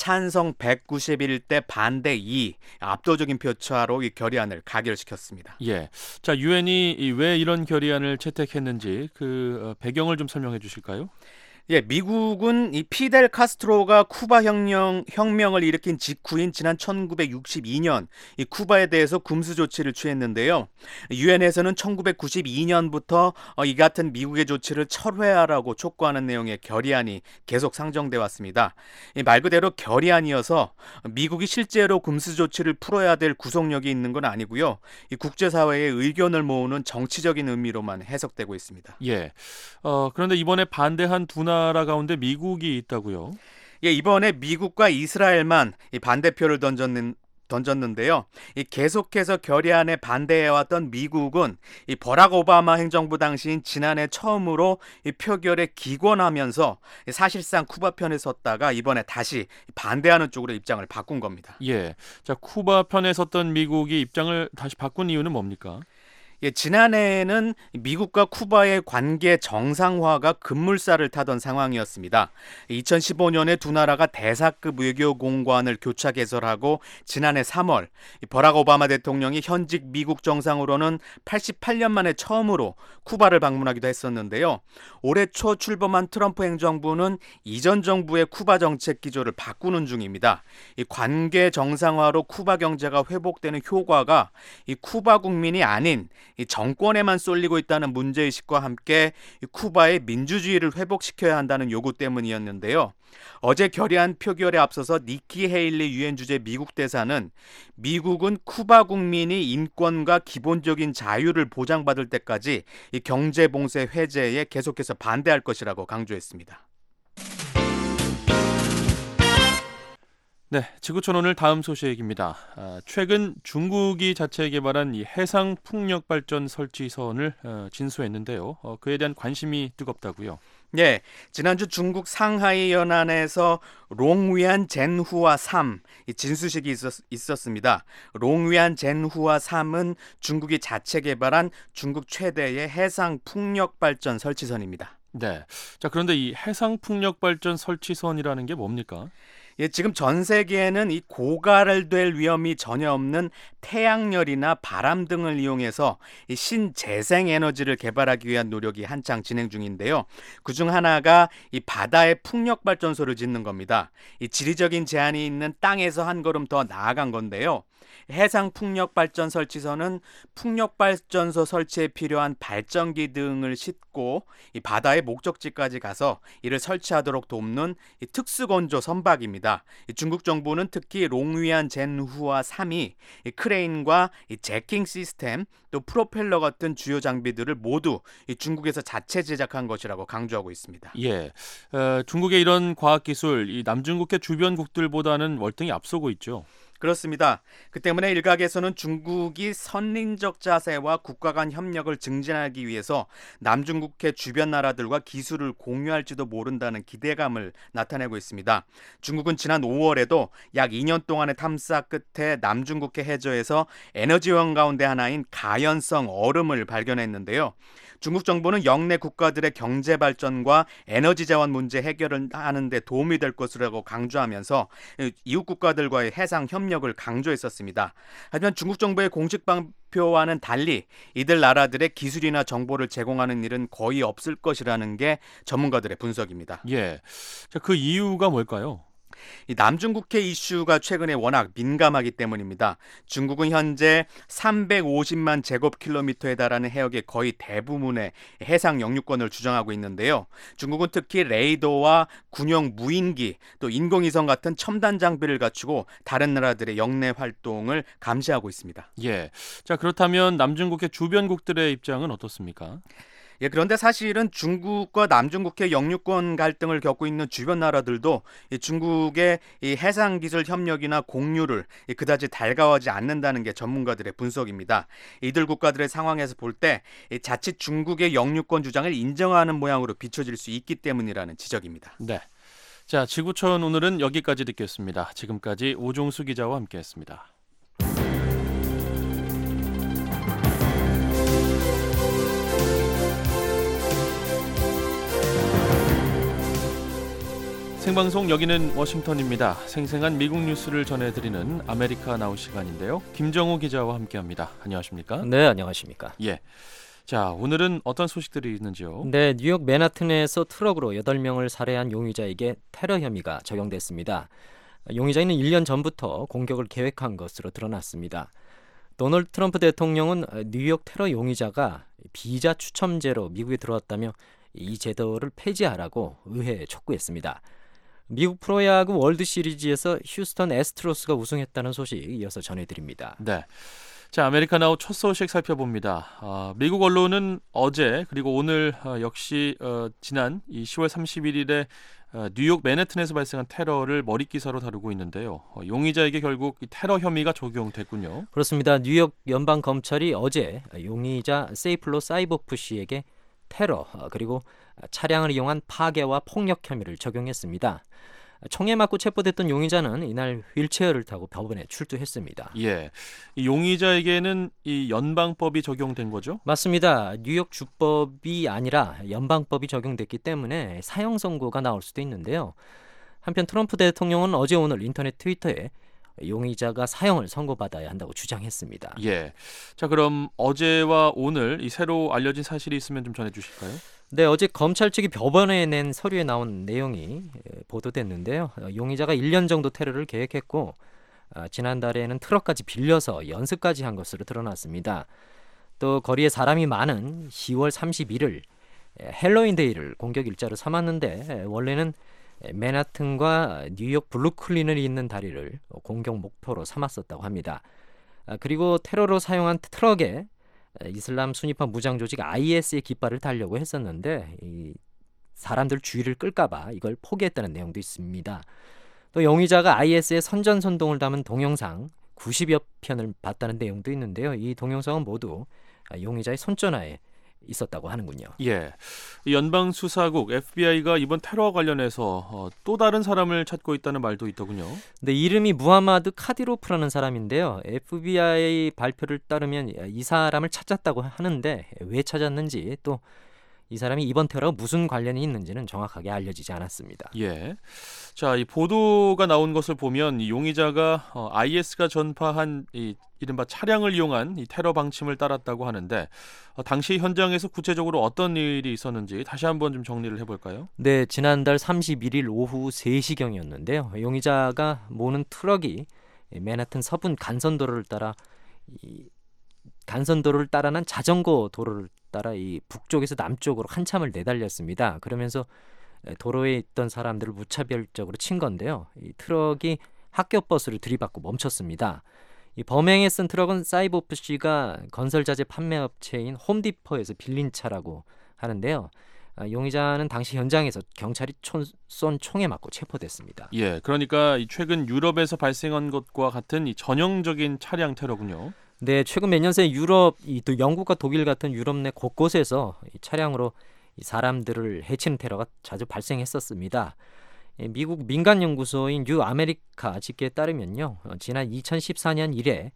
찬성 백구십일 대 반대 이 압도적인 표차로 이 결의안을 가결시켰습니다. 예, 자 유엔이 왜 이런 결의안을 채택했는지 그 배경을 좀 설명해 주실까요? 예, 미국은 이 피델 카스트로가 쿠바 혁명, 혁명을 일으킨 직후인 지난 천구백육십이 년 이 쿠바에 대해서 금수 조치를 취했는데요. 유엔에서는 천구백구십이 년부터 어, 이 같은 미국의 조치를 철회하라고 촉구하는 내용의 결의안이 계속 상정돼 왔습니다. 이 말 그대로 결의안이어서 미국이 실제로 금수 조치를 풀어야 될 구속력이 있는 건 아니고요. 이 국제사회의 의견을 모으는 정치적인 의미로만 해석되고 있습니다. 예, 어, 그런데 이번에 반대한 두 나라 가운데 미국이 있다고요? 예, 이번에 미국과 이스라엘만 이 반대표를 던졌는 던졌는데요. 이 계속해서 결의안에 반대해왔던 미국은 이 버락 오바마 행정부 당시인 지난해 처음으로 이 표결에 기권하면서 사실상 쿠바 편에 섰다가 이번에 다시 반대하는 쪽으로 입장을 바꾼 겁니다. 예, 자 쿠바 편에 섰던 미국이 입장을 다시 바꾼 이유는 뭡니까? 예, 지난해에는 미국과 쿠바의 관계 정상화가 급물살을 타던 상황이었습니다. 이천십오 년에 두 나라가 대사급 외교 공관을 교차 개설하고 지난해 삼월 버락 오바마 대통령이 현직 미국 정상으로는 팔십팔 년 만에 처음으로 쿠바를 방문하기도 했었는데요. 올해 초 출범한 트럼프 행정부는 이전 정부의 쿠바 정책 기조를 바꾸는 중입니다. 이 관계 정상화로 쿠바 경제가 회복되는 효과가 이 쿠바 국민이 아닌 이 정권에만 쏠리고 있다는 문제의식과 함께 이 쿠바의 민주주의를 회복시켜야 한다는 요구 때문이었는데요. 어제 결의안 표결에 앞서서 니키 헤일리 유엔 주재 미국 대사는 미국은 쿠바 국민이 인권과 기본적인 자유를 보장받을 때까지 이 경제 봉쇄 해제에 계속해서 반대할 것이라고 강조했습니다. 네, 지구촌 오늘 다음 소식입니다. 아, 최근 중국이 자체 개발한 이 해상 풍력 발전 설치선을 어, 진수했는데요. 어, 그에 대한 관심이 뜨겁다고요. 예, 지난주 중국 상하이 연안에서 롱위안 젠후아 삼 이 진수식이 있었, 있었습니다. 롱위안 젠후아 삼은 중국이 자체 개발한 중국 최대의 해상 풍력 발전 설치선입니다. 네, 자 그런데 이 해상 풍력 발전 설치선이라는 게 뭡니까? 예, 지금 전 세계에는 이 고갈될 위험이 전혀 없는 태양열이나 바람 등을 이용해서 이 신재생 에너지를 개발하기 위한 노력이 한창 진행 중인데요. 그중 하나가 이 바다에 풍력 발전소를 짓는 겁니다. 이 지리적인 제한이 있는 땅에서 한 걸음 더 나아간 건데요. 해상 풍력 발전 설치선은 풍력 발전소 설치에 필요한 발전기 등을 싣고 이 바다의 목적지까지 가서 이를 설치하도록 돕는 이 특수건조 선박입니다. 이 중국 정부는 특히 롱위안 젠후아 삼이 이 크레인과 이 제킹 시스템 또 프로펠러 같은 주요 장비들을 모두 이 중국에서 자체 제작한 것이라고 강조하고 있습니다. 예, 어, 중국의 이런 과학 기술, 이 남중국해 주변국들보다는 월등히 앞서고 있죠. 그렇습니다. 그 때문에 일각에서는 중국이 선린적 자세와 국가 간 협력을 증진하기 위해서 남중국해 주변 나라들과 기술을 공유할지도 모른다는 기대감을 나타내고 있습니다. 중국은 지난 오월에도 약 이 년 동안의 탐사 끝에 남중국해 해저에서 에너지원 가운데 하나인 가연성 얼음을 발견했는데요. 중국 정부는 영내 국가들의 경제 발전과 에너지 자원 문제 해결을 하는 데 도움이 될 것이라고 강조하면서 이웃 국가들과의 해상 협력을 강조했었습니다. 하지만 중국 정부의 공식 발표와는 달리 이들 나라들의 기술이나 정보를 제공하는 일은 거의 없을 것이라는 게 전문가들의 분석입니다. 예, 자, 그 이유가 뭘까요? 이 남중국해 이슈가 최근에 워낙 민감하기 때문입니다. 중국은 현재 삼백오십만 제곱킬로미터에 달하는 해역의 거의 대부분의 해상 영유권을 주장하고 있는데요. 중국은 특히 레이더와 군용 무인기 또 인공위성 같은 첨단 장비를 갖추고 다른 나라들의 영내 활동을 감시하고 있습니다. 예, 자 그렇다면 남중국해 주변국들의 입장은 어떻습니까? 예, 그런데 사실은 중국과 남중국해 영유권 갈등을 겪고 있는 주변 나라들도 이 중국의 이 해상 기술 협력이나 공유를 이 그다지 달가워하지 않는다는 게 전문가들의 분석입니다. 이들 국가들의 상황에서 볼 때 자칫 중국의 영유권 주장을 인정하는 모양으로 비춰질 수 있기 때문이라는 지적입니다. 네, 자 지구촌 오늘은 여기까지 듣겠습니다. 지금까지 오종수 기자와 함께했습니다. 생방송 여기는 워싱턴입니다. 생생한 미국 뉴스를 전해드리는 아메리카 나우 시간인데요. 김정우 기자와 함께합니다. 안녕하십니까? 네, 안녕하십니까? 예. 자, 오늘은 어떤 소식들이 있는지요? 네, 뉴욕 맨하튼에서 트럭으로 여덟 명을 살해한 용의자에게 테러 혐의가 적용됐습니다. 용의자는 일 년 전부터 공격을 계획한 것으로 드러났습니다. 도널드 트럼프 대통령은 뉴욕 테러 용의자가 비자 추첨제로 미국에 들어왔다며 이 제도를 폐지하라고 의회에 촉구했습니다. 미국 프로야구 월드 시리즈에서 휴스턴 애스트로스가 우승했다는 소식 이어서 전해드립니다. 네, 자 아메리카나우 첫 소식 살펴봅니다. 아, 미국 언론은 어제 그리고 오늘 어, 역시 어, 지난 이 시월 삼십일일에 어, 뉴욕 맨해튼에서 발생한 테러를 머릿기사로 다루고 있는데요. 어, 용의자에게 결국 이 테러 혐의가 적용됐군요. 그렇습니다. 뉴욕 연방검찰이 어제 용의자 세이플로 사이보프 씨에게 테러 그리고 차량을 이용한 파괴와 폭력 혐의를 적용했습니다. 총에 맞고 체포됐던 용의자는 이날 휠체어를 타고 법원에 출두했습니다. 예, 이 용의자에게는 이 연방법이 적용된 거죠? 맞습니다. 뉴욕 주법이 아니라 연방법이 적용됐기 때문에 사형 선고가 나올 수도 있는데요. 한편 트럼프 대통령은 어제 오늘 인터넷 트위터에 용의자가 사형을 선고받아야 한다고 주장했습니다. 예. 자, 그럼 어제와 오늘 이 새로 알려진 사실이 있으면 좀 전해 주실까요? 네, 어제 검찰 측이 법원에 낸 서류에 나온 내용이 보도됐는데요. 용의자가 일 년 정도 테러를 계획했고 지난달에는 트럭까지 빌려서 연습까지 한 것으로 드러났습니다. 또 거리에 사람이 많은 시월 삼십일일 헬로윈 데이를 공격 일자로 삼았는데 원래는 맨하튼과 뉴욕 블루클린을 잇는 다리를 공격 목표로 삼았었다고 합니다. 그리고 테러로 사용한 트럭에 이슬람 순위파 무장 조직 아이에스의 깃발을 달려고 했었는데 이 사람들 주의를 끌까봐 이걸 포기했다는 내용도 있습니다. 또 용의자가 아이에스의 선전선동을 담은 동영상 구십여 편을 봤다는 내용도 있는데요. 이 동영상은 모두 용의자의 손전화에 있었다고 하는군요. 예, 이 연방수사국 에프비아이가 이번 테러와 관련해서 어, 또 다른 사람을 찾고 있다는 말도 있더군요. 네, 이름이 무하마드 카디로프라는 사람인데요. 에프비아이 발표를 따르면 이 사람을 찾았다고 하는데 왜 찾았는지 또 이 사람이 이번 테러와 무슨 관련이 있는지는 정확하게 알려지지 않았습니다. 예, 자, 이 보도가 나온 것을 보면 이 용의자가 어, 아이에스가 전파한 이 이른바 차량을 이용한 이 테러 방침을 따랐다고 하는데 어, 당시 현장에서 구체적으로 어떤 일이 있었는지 다시 한번 좀 정리를 해볼까요? 네, 지난달 삼십일 일 오후 세 시경이었는데요. 용의자가 모는 트럭이 맨하튼 서분 간선도로를 따라 이 간선도로를 따라난 자전거 도로를 따라 이 북쪽에서 남쪽으로 한참을 내달렸습니다. 그러면서 도로에 있던 사람들을 무차별적으로 친 건데요. 이 트럭이 학교 버스를 들이받고 멈췄습니다. 이 범행에 쓴 트럭은 사이보프 씨가 건설자재 판매업체인 홈디포에서 빌린 차라고 하는데요. 용의자는 당시 현장에서 경찰이 총, 쏜 총에 맞고 체포됐습니다. 예, 그러니까 이 최근 유럽에서 발생한 것과 같은 이 전형적인 차량 테러군요. 네, 최근 몇 년 새 유럽, 이 또 영국과 독일 같은 유럽 내 곳곳에서 이 차량으로 이 사람들을 해치는 테러가 자주 발생했었습니다. 미국 민간연구소인 뉴 아메리카 집계에 따르면요, 지난 이천십사 년 이래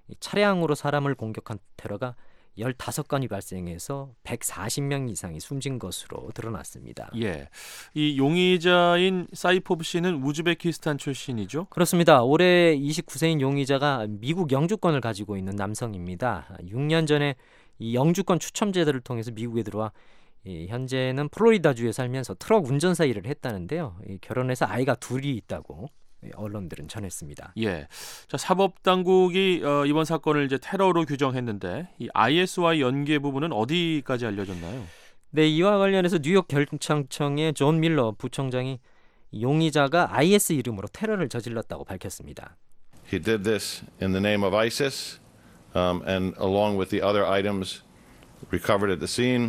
차량으로 사람을 공격한 테러가 열다섯 건이 발생해서 백사십 명 이상이 숨진 것으로 드러났습니다. 예, 이 용의자인 사이포브 씨는 우즈베키스탄 출신이죠? 그렇습니다. 올해 이십구 세인 용의자가 미국 영주권을 가지고 있는 남성입니다. 육 년 전에 이 영주권 추첨제도를 통해서 미국에 들어와 이 현재는 플로리다주에 살면서 트럭 운전사 일을 했다는데요. 이 결혼해서 아이가 둘이 있다고 언론들은 전했습니다. 예, 자, 사법 당국이 어, 이번 사건을 이제 테러로 규정했는데 이 아이에스와의 연계 부분은 어디까지 알려졌나요? 네, 이와 관련해서 뉴욕 경찰청의 존 밀러 부청장이 용의자가 아이에스 이름으로 테러를 저질렀다고 밝혔습니다. He did this in the name of ISIS, um, and along with the other items recovered at the scene.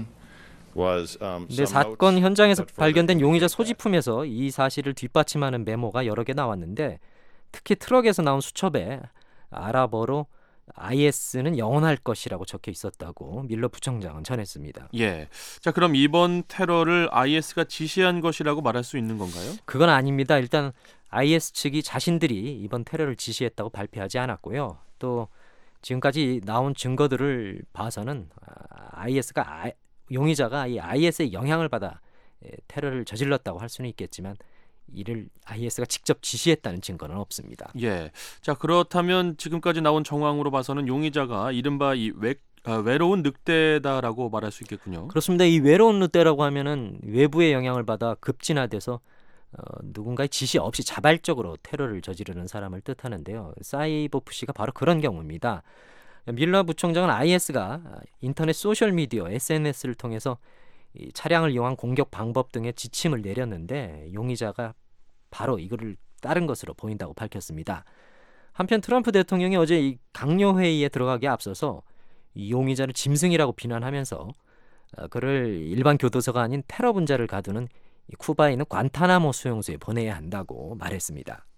네, 사건 현장에서 발견된 용의자 소지품에서 이 사실을 뒷받침하는 메모가 여러 개 나왔는데 특히 트럭에서 나온 수첩에 아랍어로 아이에스는 영원할 것이라고 적혀 있었다고 밀러 부청장은 전했습니다. 예, 자, 그럼 이번 테러를 아이에스가 지시한 것이라고 말할 수 있는 건가요? 그건 아닙니다. 일단 아이에스 측이 자신들이 이번 테러를 지시했다고 발표하지 않았고요. 또 지금까지 나온 증거들을 봐서는 아이에스가 아, 용의자가 이 아이에스의 영향을 받아 테러를 저질렀다고 할 수는 있겠지만 이를 아이에스가 직접 지시했다는 증거는 없습니다. 예, 자, 그렇다면 지금까지 나온 정황으로 봐서는 용의자가 이른바 이 외, 아, 외로운 늑대다라고 말할 수 있겠군요. 그렇습니다. 이 외로운 늑대라고 하면은 외부의 영향을 받아 급진화돼서 어, 누군가의 지시 없이 자발적으로 테러를 저지르는 사람을 뜻하는데요. 사이보프 씨가 바로 그런 경우입니다. 밀러 부총장은 아이에스가 인터넷 소셜미디어 에스엔에스를 통해서 이 차량을 이용한 공격 방법 등의 지침을 내렸는데 용의자가 바로 이거를 따른 것으로 보인다고 밝혔습니다. 한편 트럼프 대통령이 어제 이 강요 회의에 들어가기에 앞서서 이 용의자를 짐승이라고 비난하면서 어, 그를 일반 교도소가 아닌 테러 분자를 가두는 이 쿠바에 있는 관타나모 수용소에 보내야 한다고 말했습니다.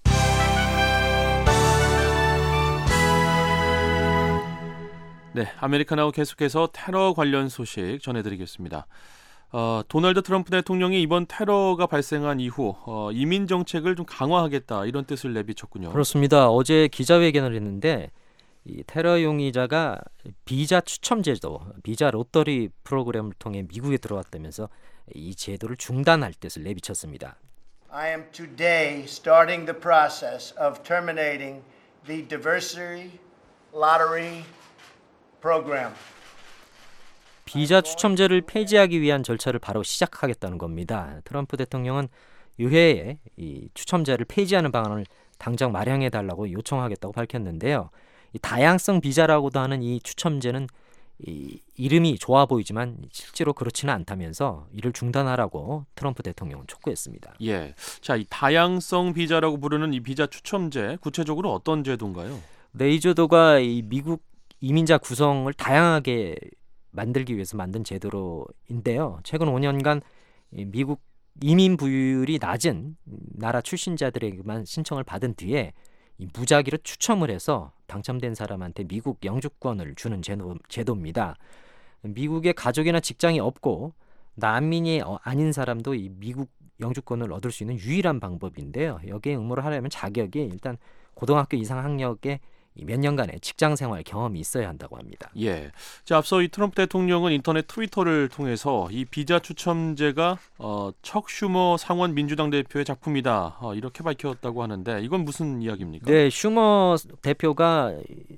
네, 아메리카나우 계속해서 테러 관련 소식 전해드리겠습니다. 어, 도널드 트럼프 대통령이 이번 테러가 발생한 이후 어, 이민 정책을 좀 강화하겠다 이런 뜻을 내비쳤군요. 그렇습니다. 어제 기자회견을 했는데 이 테러 용의자가 비자 추첨 제도, 비자 로터리 프로그램을 통해 미국에 들어왔다면서 이 제도를 중단할 뜻을 내비쳤습니다. I am today starting the process of terminating the diversity lottery program. 비자 추첨제를 폐지하기 위한 절차를 바로 시작하겠다는 겁니다. 트럼프 대통령은 유해에 이 추첨제를 폐지하는 방안을 당장 마련해 달라고 요청하겠다고 밝혔는데요. 이 다양성 비자라고도 하는 이 추첨제는 이 이름이 좋아 보이지만 실제로 그렇지는 않다면서 이를 중단하라고 트럼프 대통령은 촉구했습니다. 예, 자, 이 다양성 비자라고 부르는 이 비자 추첨제 구체적으로 어떤 제도인가요? 네, 이 제도가 이 미국 이민자 구성을 다양하게 만들기 위해서 만든 제도로인데요. 최근 오 년간 미국 이민 부율이 낮은 나라 출신자들에게만 신청을 받은 뒤에 이 무작위로 추첨을 해서 당첨된 사람한테 미국 영주권을 주는 제도, 제도입니다. 미국에 가족이나 직장이 없고 난민이 어, 아닌 사람도 이 미국 영주권을 얻을 수 있는 유일한 방법인데요. 여기에 응모를 하려면 자격이 일단 고등학교 이상 학력에 몇 년간의 직장 생활 경험이 있어야 한다고 합니다. 예. 자, 앞서 이 트럼프 대통령은 인터넷 트위터를 통해서 이 비자 추첨제가 어, 척 슈머 상원 민주당 대표의 작품이다. 어, 이렇게 밝혔다고 하는데 이건 무슨 이야기입니까? 네, 슈머 대표가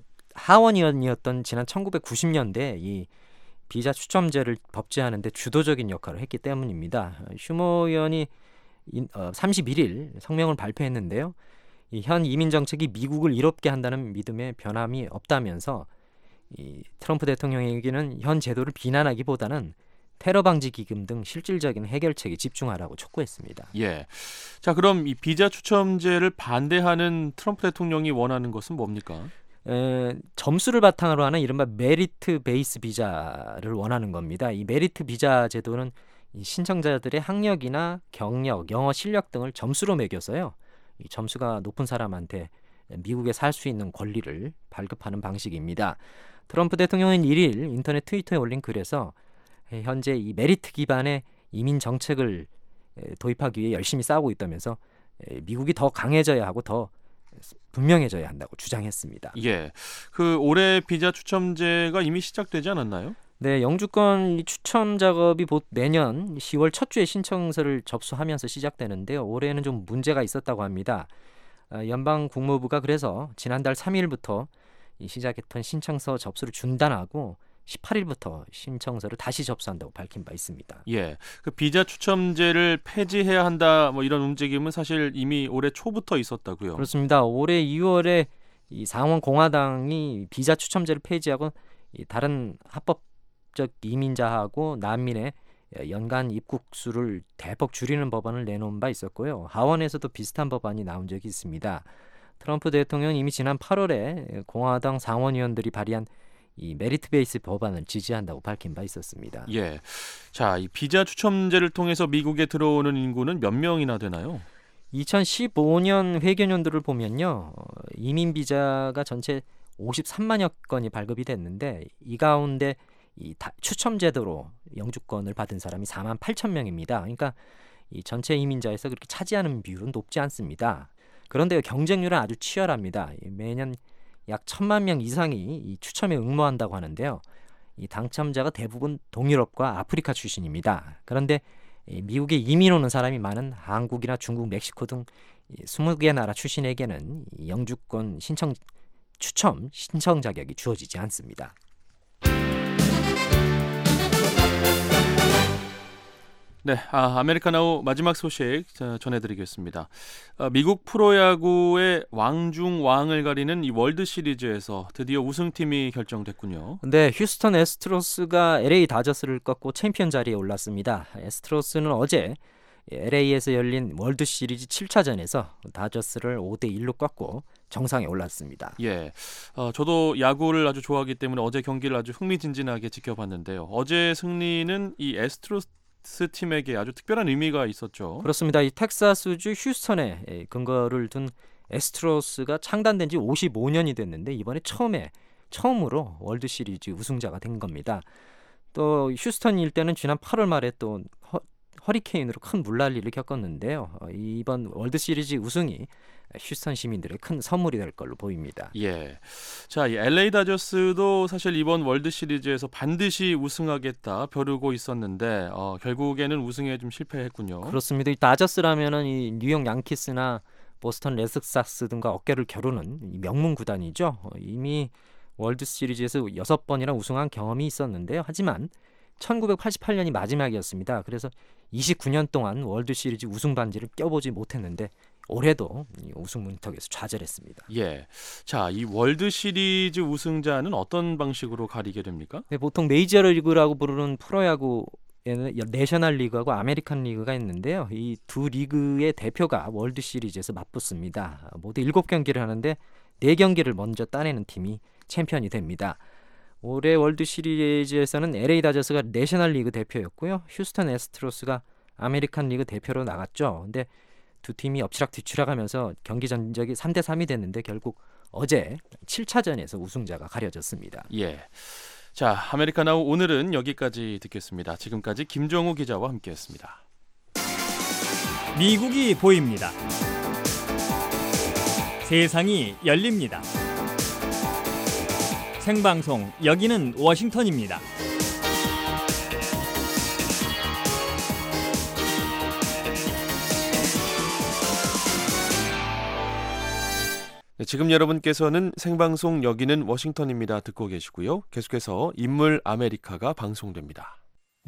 하원의원이었던 지난 천구백구십 년대 이 비자 추첨제를 법제하는데 주도적인 역할을 했기 때문입니다. 슈머 의원이 삼십일 일 성명을 발표했는데요. 이 현 이민 정책이 미국을 이롭게 한다는 믿음에 변함이 없다면서 이 트럼프 대통령에게는 현 제도를 비난하기보다는 테러 방지 기금 등 실질적인 해결책에 집중하라고 촉구했습니다. 예. 자, 그럼 이 비자 추첨제를 반대하는 트럼프 대통령이 원하는 것은 뭡니까? 에, 점수를 바탕으로 하는 이른바 메리트 베이스 비자를 원하는 겁니다. 이 메리트 비자 제도는 이 신청자들의 학력이나 경력, 영어 실력 등을 점수로 매겨서요. 이 점수가 높은 사람한테 미국에 살 수 있는 권리를 발급하는 방식입니다. 트럼프 대통령은 일 일 인터넷 트위터에 올린 글에서 현재 이 메리트 기반의 이민 정책을 도입하기 위해 열심히 싸우고 있다면서 미국이 더 강해져야 하고 더 분명해져야 한다고 주장했습니다. 예. 그 올해 비자 추첨제가 이미 시작되지 않았나요? 네, 영주권 추첨 작업이 곧 내년 시월 첫 주에 신청서를 접수하면서 시작되는데요. 올해는 좀 문제가 있었다고 합니다. 연방 국무부가 그래서 지난달 삼 일부터 시작했던 신청서 접수를 중단하고 십팔 일부터 신청서를 다시 접수한다고 밝힌 바 있습니다. 예, 그 비자 추첨제를 폐지해야 한다 뭐 이런 움직임은 사실 이미 올해 초부터 있었다고요. 그렇습니다. 올해 이월에 이 상원 공화당이 비자 추첨제를 폐지하고 이 다른 합법적 이민자하고 난민의 연간 입국 수를 대폭 줄이는 법안을 내놓은 바 있었고요. 하원에서도 비슷한 법안이 나온 적이 있습니다. 트럼프 대통령은 이미 지난 팔월에 공화당 상원의원들이 발의한 이 메리트 베이스 법안을 지지한다고 밝힌 바 있었습니다. 예, 자, 이 비자 추첨제를 통해서 미국에 들어오는 인구는 몇 명이나 되나요? 이천십오 년 회계연도를 보면요, 이민 비자가 전체 오십삼만여 건이 발급이 됐는데 이 가운데 이 다, 추첨 제도로 영주권을 받은 사람이 사만 팔천 명입니다. 그러니까 이 전체 이민자에서 그렇게 차지하는 비율은 높지 않습니다. 그런데 경쟁률은 아주 치열합니다. 매년 약 천만 명 이상이 이 추첨에 응모한다고 하는데요. 이 당첨자가 대부분 동유럽과 아프리카 출신입니다. 그런데 이 미국에 이민 오는 사람이 많은 한국이나 중국, 멕시코 등 스무 개 나라 출신에게는 이 영주권 신청 추첨 신청 자격이 주어지지 않습니다. 네, 아, 아메리카나우 마지막 소식 전해드리겠습니다. 아, 미국 프로야구의 왕중왕을 가리는 이 월드 시리즈에서 드디어 우승팀이 결정됐군요. 네, 휴스턴 애스트로스가 엘에이 다저스를 꺾고 챔피언 자리에 올랐습니다. 애스트로스는 어제 엘에이에서 열린 월드 시리즈 칠 차전에서 다저스를 오 대 일로 꺾고 정상에 올랐습니다. 예, 어, 저도 야구를 아주 좋아하기 때문에 어제 경기를 아주 흥미진진하게 지켜봤는데요. 어제 승리는 이 애스트로스 팀에게 아주 특별한 의미가 있었죠. 그렇습니다. 이 텍사스주 휴스턴에 근거를 둔 애스트로스가 창단된 지 오십오 년이 됐는데 이번에 처음에 처음으로 월드 시리즈 우승자가 된 겁니다. 또 휴스턴 일대는 지난 팔월 말에 또 허, 허리케인으로 큰 물난리를 겪었는데요. 이번 월드 시리즈 우승이 휴스턴 시민들의 큰 선물이 될 걸로 보입니다. 예, 자, 이 엘에이 다저스도 사실 이번 월드 시리즈에서 반드시 우승하겠다 벼르고 있었는데 어, 결국에는 우승에 좀 실패했군요. 그렇습니다. 이 다저스라면은 이 뉴욕 양키스나 보스턴 레드삭스 등과 어깨를 겨루는 명문 구단이죠. 이미 월드 시리즈에서 여섯 번이나 우승한 경험이 있었는데요. 하지만 천구백팔십팔 년이 마지막이었습니다. 그래서 이십구 년 동안 월드 시리즈 우승 반지를 껴보지 못했는데 올해도 우승 문턱에서 좌절했습니다. 예, 자, 이 월드 시리즈 우승자는 어떤 방식으로 가리게 됩니까? 네, 보통 메이저리그라고 부르는 프로야구에는 내셔널 리그하고 아메리칸 리그가 있는데요. 이 두 리그의 대표가 월드 시리즈에서 맞붙습니다. 모두 일곱 경기를 하는데 네 경기를 먼저 따내는 팀이 챔피언이 됩니다. 올해 월드 시리즈에서는 엘에이 다저스가 내셔널 리그 대표였고요. 휴스턴 애스트로스가 아메리칸 리그 대표로 나갔죠. 근데 두 팀이 엎치락 뒤치락하면서 경기 전적이 삼 대 삼이 됐는데 결국 어제 칠 차전에서 우승자가 가려졌습니다. 예. 자, 아메리카나우 오늘은 여기까지 듣겠습니다. 지금까지 김종우 기자와 함께했습니다. 미국이 보입니다. 세상이 열립니다. 생방송 여기는 워싱턴입니다. 네, 지금 여러분께서는 생방송 여기는 워싱턴입니다 듣고 계시고요. 계속해서 인물 아메리카가 방송됩니다.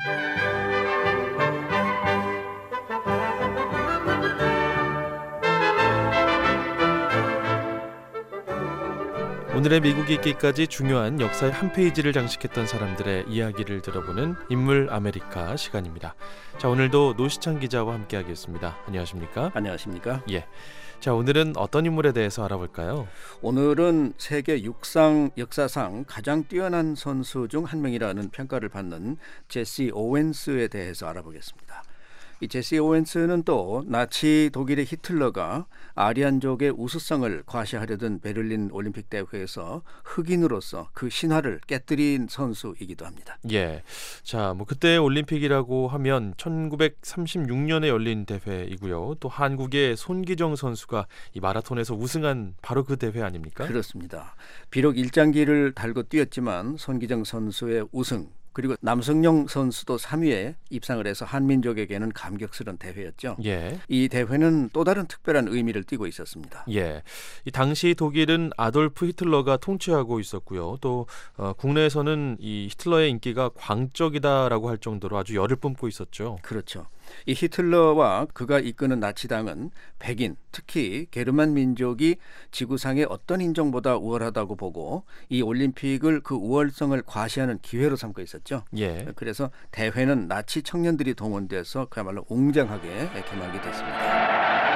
오늘의 미국이 있기까지 중요한 역사의 한 페이지를 장식했던 사람들의 이야기를 들어보는 인물 아메리카 시간입니다. 자, 오늘도 노시창 기자와 함께하겠습니다. 안녕하십니까? 안녕하십니까? 예. 자, 오늘은 어떤 인물에 대해서 알아볼까요? 오늘은 세계 육상 역사상 가장 뛰어난 선수 중 한 명이라는 평가를 받는 제시 오웬스에 대해서 알아보겠습니다. 이 제시 오웬스는 또 나치 독일의 히틀러가 아리안족의 우수성을 과시하려던 베를린 올림픽 대회에서 흑인으로서 그 신화를 깨뜨린 선수이기도 합니다. 예. 자, 뭐 그때 올림픽이라고 하면 천구백삼십육 년에 열린 대회이고요. 또 한국의 손기정 선수가 이 마라톤에서 우승한 바로 그 대회 아닙니까? 그렇습니다. 비록 일장기를 달고 뛰었지만 손기정 선수의 우승, 그리고 남성용 선수도 삼 위에 입상을 해서 한민족에게는 감격스러운 대회였죠. 예. 이 대회는 또 다른 특별한 의미를 띠고 있었습니다. 예. 이 당시 독일은 아돌프 히틀러가 통치하고 있었고요. 또 어, 국내에서는 이 히틀러의 인기가 광적이다라고 할 정도로 아주 열을 뿜고 있었죠. 그렇죠. 이 히틀러와 그가 이끄는 나치당은 백인, 특히 게르만 민족이 지구상의 어떤 인종보다 우월하다고 보고 이 올림픽을 그 우월성을 과시하는 기회로 삼고 있었죠. 예. 그래서 대회는 나치 청년들이 동원돼서 그야말로 웅장하게 개막이 됐습니다.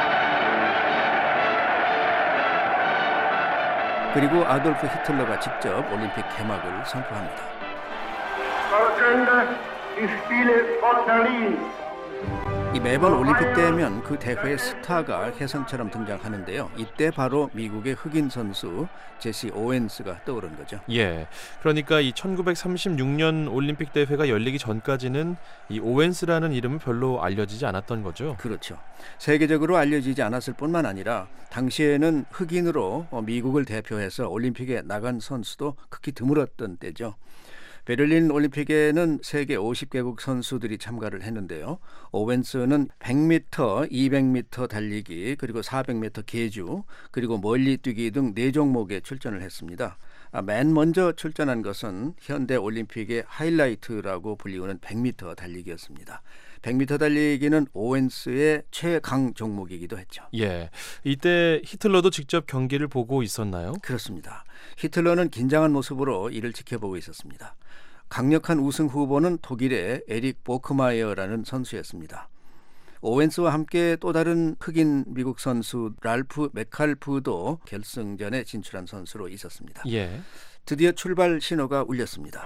그리고 아돌프 히틀러가 직접 올림픽 개막을 선포합니다. 이 매번 올림픽 때면 그 대회의 스타가 혜성처럼 등장하는데요. 이때 바로 미국의 흑인 선수 제시 오웬스가 떠오른 거죠. 예, 그러니까 이 천구백삼십육 년 올림픽 대회가 열리기 전까지는 이 오웬스라는 이름은 별로 알려지지 않았던 거죠. 그렇죠. 세계적으로 알려지지 않았을 뿐만 아니라 당시에는 흑인으로 미국을 대표해서 올림픽에 나간 선수도 극히 드물었던 때죠. 베를린 올림픽에는 세계 오십 개국 선수들이 참가를 했는데요. 오웬스는 백 미터, 이백 미터 달리기, 그리고 사백 미터 계주, 그리고 멀리 뛰기 등 네 종목에 출전을 했습니다. 아, 맨 먼저 출전한 것은 현대 올림픽의 하이라이트라고 불리우는 백 미터 달리기였습니다. 백 미터 달리기는 오웬스의 최강 종목이기도 했죠. 예, 이때 히틀러도 직접 경기를 보고 있었나요? 그렇습니다. 히틀러는 긴장한 모습으로 이를 지켜보고 있었습니다. 강력한 우승 후보는 독일의 에릭 보크마이어라는 선수였습니다. 오웬스와 함께 또 다른 흑인 미국 선수 랄프 메칼프도 결승전에 진출한 선수로 있었습니다. 예. 드디어 출발 신호가 울렸습니다.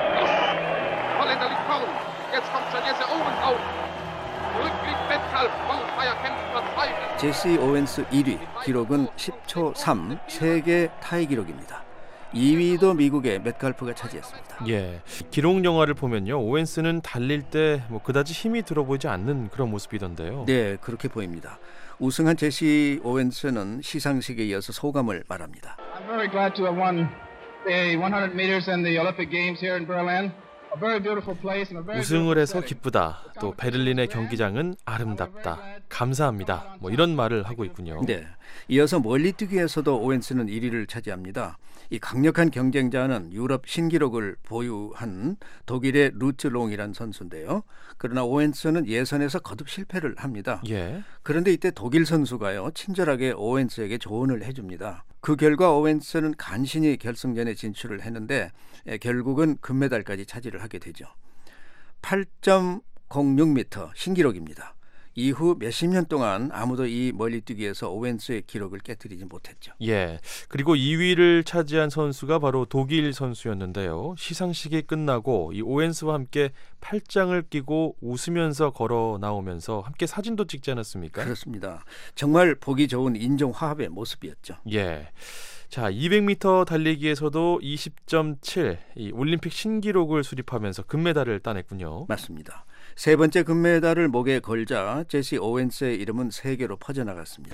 제시 오웬스 일 위, 기록은 십 초 삼, 세계 타이 기록입니다. 이 위도 미국의 metcalf가 차지했습니다. 예, 기록 영화를 보면요, 오웬스는 달릴 때 뭐 그다지 힘이 들어 보이지 않는 그런 모습이던데요. 네, 그렇게 보입니다. 우승한 제시 오웬스는 시상식에 이어서 소감을 말합니다. I'm very glad to have won the hundred meters in the Olympic Games here in Berlin. A very beautiful place and a very 우승을 beautiful 해서 setting. 기쁘다. 또 베를린의 경기장은 아름답다. 감사합니다. 뭐 이런 말을 하고 있군요. 네, 이어서 멀리뛰기에서도 오웬스는 일 위를 차지합니다. 이 강력한 경쟁자는 유럽 신기록을 보유한 독일의 루트 롱이란 선수인데요. 그러나 오웬스는 예선에서 거듭 실패를 합니다. 예. 그런데 이때 독일 선수가요, 친절하게 오웬스에게 조언을 해줍니다. 그 결과 오웬스는 간신히 결승전에 진출을 했는데 결국은 금메달까지 차지를 하게 되죠. 팔 점 공육 미터 신기록입니다. 이후 몇십 년 동안 아무도 이 멀리뛰기에서 오웬스의 기록을 깨뜨리지 못했죠. 예. 그리고 이 위를 차지한 선수가 바로 독일 선수였는데요. 시상식이 끝나고 이 오웬스와 함께 팔짱을 끼고 웃으면서 걸어 나오면서 함께 사진도 찍지 않았습니까? 그렇습니다. 정말 보기 좋은 인종 화합의 모습이었죠. 예. 자, 이백 미터 달리기에서도 이십 점 칠, 이 올림픽 신기록을 수립하면서 금메달을 따냈군요. 맞습니다. 세 번째 금메달을 목에 걸자 제시 오웬스의 이름은 세계로 퍼져나갔습니다.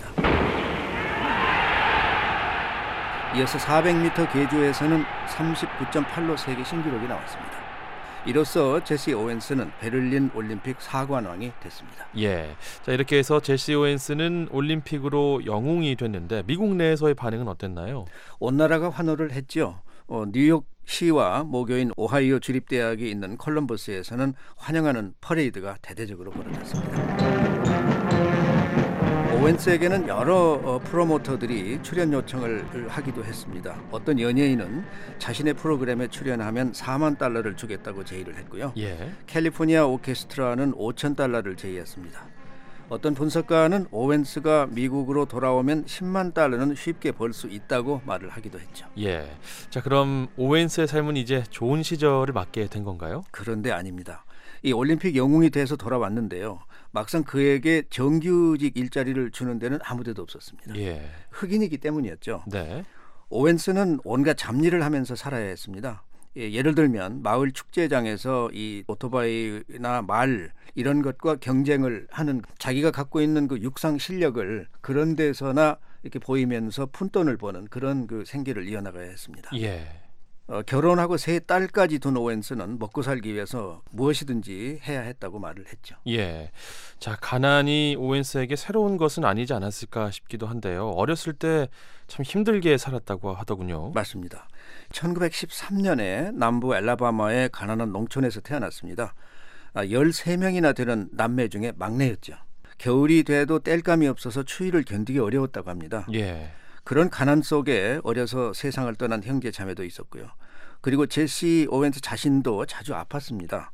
이어서 사백 미터 계주에서는 삼십구 점 팔로 세계 신기록이 나왔습니다. 이로써 제시 오웬스는 베를린 올림픽 사관왕이 됐습니다. 예, 자 이렇게 해서 제시 오웬스는 올림픽으로 영웅이 됐는데 미국 내에서의 반응은 어땠나요? 온 나라가 환호를 했죠. 어, 뉴욕 시와 모교인 오하이오 주립대학이 있는 콜럼버스에서는 환영하는 퍼레이드가 대대적으로 벌어졌습니다. 오웬스에게는 여러 어, 프로모터들이 출연 요청을 하기도 했습니다. 어떤 연예인은 자신의 프로그램에 출연하면 사만 달러를 주겠다고 제의를 했고요. 예. 캘리포니아 오케스트라는 오천 달러를 제의했습니다. 어떤 분석가는 오웬스가 미국으로 돌아오면 십만 달러는 쉽게 벌 수 있다고 말을 하기도 했죠. 예. 자, 그럼 오웬스의 삶은 이제 좋은 시절을 맞게 된 건가요? 그런데 아닙니다. 이 올림픽 영웅이 돼서 돌아왔는데요. 막상 그에게 정규직 일자리를 주는 데는 아무 데도 없었습니다. 예. 흑인이기 때문이었죠. 네. 오웬스는 온갖 잡일을 하면서 살아야 했습니다. 예, 예를 들면 마을 축제장에서 이 오토바이나 말 이런 것과 경쟁을 하는 자기가 갖고 있는 그 육상 실력을 그런 데서나 이렇게 보이면서 푼돈을 버는 그런 그 생계를 이어나가야 했습니다. 예. 어, 결혼하고 세 딸까지 둔 오웬스는 먹고 살기 위해서 무엇이든지 해야 했다고 말을 했죠. 예. 자, 가난이 오웬스에게 새로운 것은 아니지 않았을까 싶기도 한데요. 어렸을 때 참 힘들게 살았다고 하더군요. 맞습니다. 천구백십삼 년에 남부 엘라바마의 가난한 농촌에서 태어났습니다. 열세 명이나 되는 남매 중에 막내였죠. 겨울이 돼도 땔감이 없어서 추위를 견디기 어려웠다고 합니다. 예. 그런 가난 속에 어려서 세상을 떠난 형제 자매도 있었고요. 그리고 제시 오웬스 자신도 자주 아팠습니다.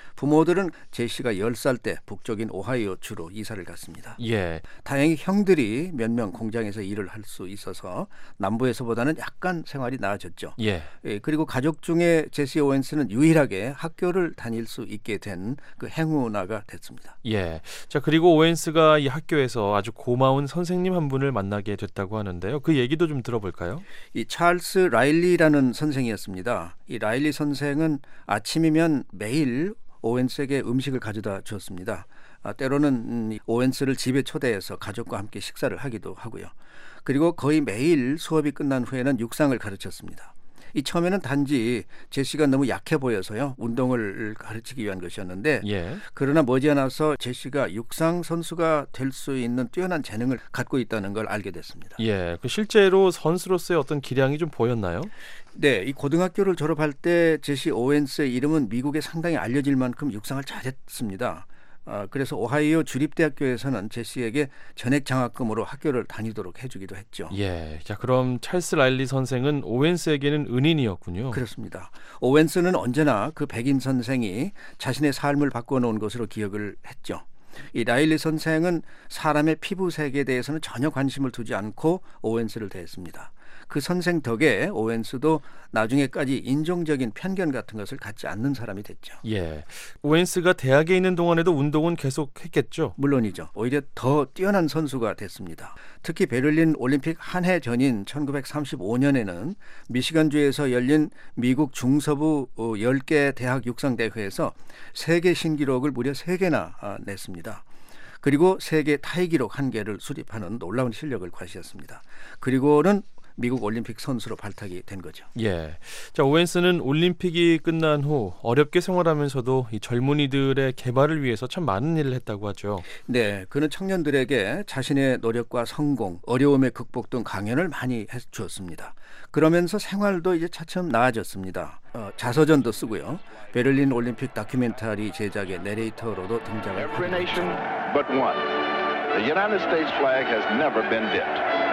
부모들은 제시가 열 살 때 북쪽인 오하이오 주로 이사를 갔습니다. 예. 다행히 형들이 몇 명 공장에서 일을 할 수 있어서 남부에서보다는 약간 생활이 나아졌죠. 예. 예, 그리고 가족 중에 제시 오웬스는 유일하게 학교를 다닐 수 있게 된 그 행운아가 됐습니다. 예. 자, 그리고 오웬스가 이 학교에서 아주 고마운 선생님 한 분을 만나게 됐다고 하는데요. 그 얘기도 좀 들어볼까요? 이 찰스 라일리라는 선생이었습니다. 이 라일리 선생은 아침이면 매일 오웬스에게 음식을 가져다 주었습니다. 아, 때로는 오웬스를 집에 초대해서 가족과 함께 식사를 하기도 하고요. 그리고 거의 매일 수업이 끝난 후에는 육상을 가르쳤습니다. 이 처음에는 단지 제시가 너무 약해 보여서요. 운동을 가르치기 위한 것이었는데 예. 그러나 머지않아서 제시가 육상 선수가 될 수 있는 뛰어난 재능을 갖고 있다는 걸 알게 됐습니다. 예. 그 실제로 선수로서의 어떤 기량이 좀 보였나요? 네, 이 고등학교를 졸업할 때 제시 오웬스의 이름은 미국에 상당히 알려질 만큼 육상을 잘했습니다. 어, 그래서 오하이오 주립대학교에서는 제시에게 전액 장학금으로 학교를 다니도록 해주기도 했죠. 예. 자, 그럼 찰스 라일리 선생은 오웬스에게는 은인이었군요. 그렇습니다. 오웬스는 언제나 그 백인 선생이 자신의 삶을 바꿔놓은 것으로 기억을 했죠. 이 라일리 선생은 사람의 피부색에 대해서는 전혀 관심을 두지 않고 오웬스를 대했습니다. 그 선생 덕에 오웬스도 나중에까지 인종적인 편견 같은 것을 갖지 않는 사람이 됐죠. 예. 오웬스가 대학에 있는 동안에도 운동은 계속 했겠죠? 물론이죠. 오히려 더 뛰어난 선수가 됐습니다. 특히 베를린 올림픽 한 해 전인 천구백삼십오 년에는 미시간주에서 열린 미국 중서부 열 개 대학 육상대회에서 세계 신기록을 무려 세 개나 냈습니다. 그리고 세계 타이 기록 한 개를 수립하는 놀라운 실력을 과시했습니다. 그리고는 미국 올림픽 선수로 발탁이 된 거죠. 예. 자, 오웬스는 올림픽이 끝난 후 어렵게 생활하면서도 이 젊은이들의 개발을 위해서 참 많은 일을 했다고 하죠. 네, 그는 청년들에게 자신의 노력과 성공, 어려움의 극복 등 강연을 많이 해 주었습니다. 그러면서 생활도 이제 차츰 나아졌습니다. 어, 자서전도 쓰고요. 베를린 올림픽 다큐멘터리 제작의 내레이터로도 등장을 하고 있죠. The United States flag has never been dipped.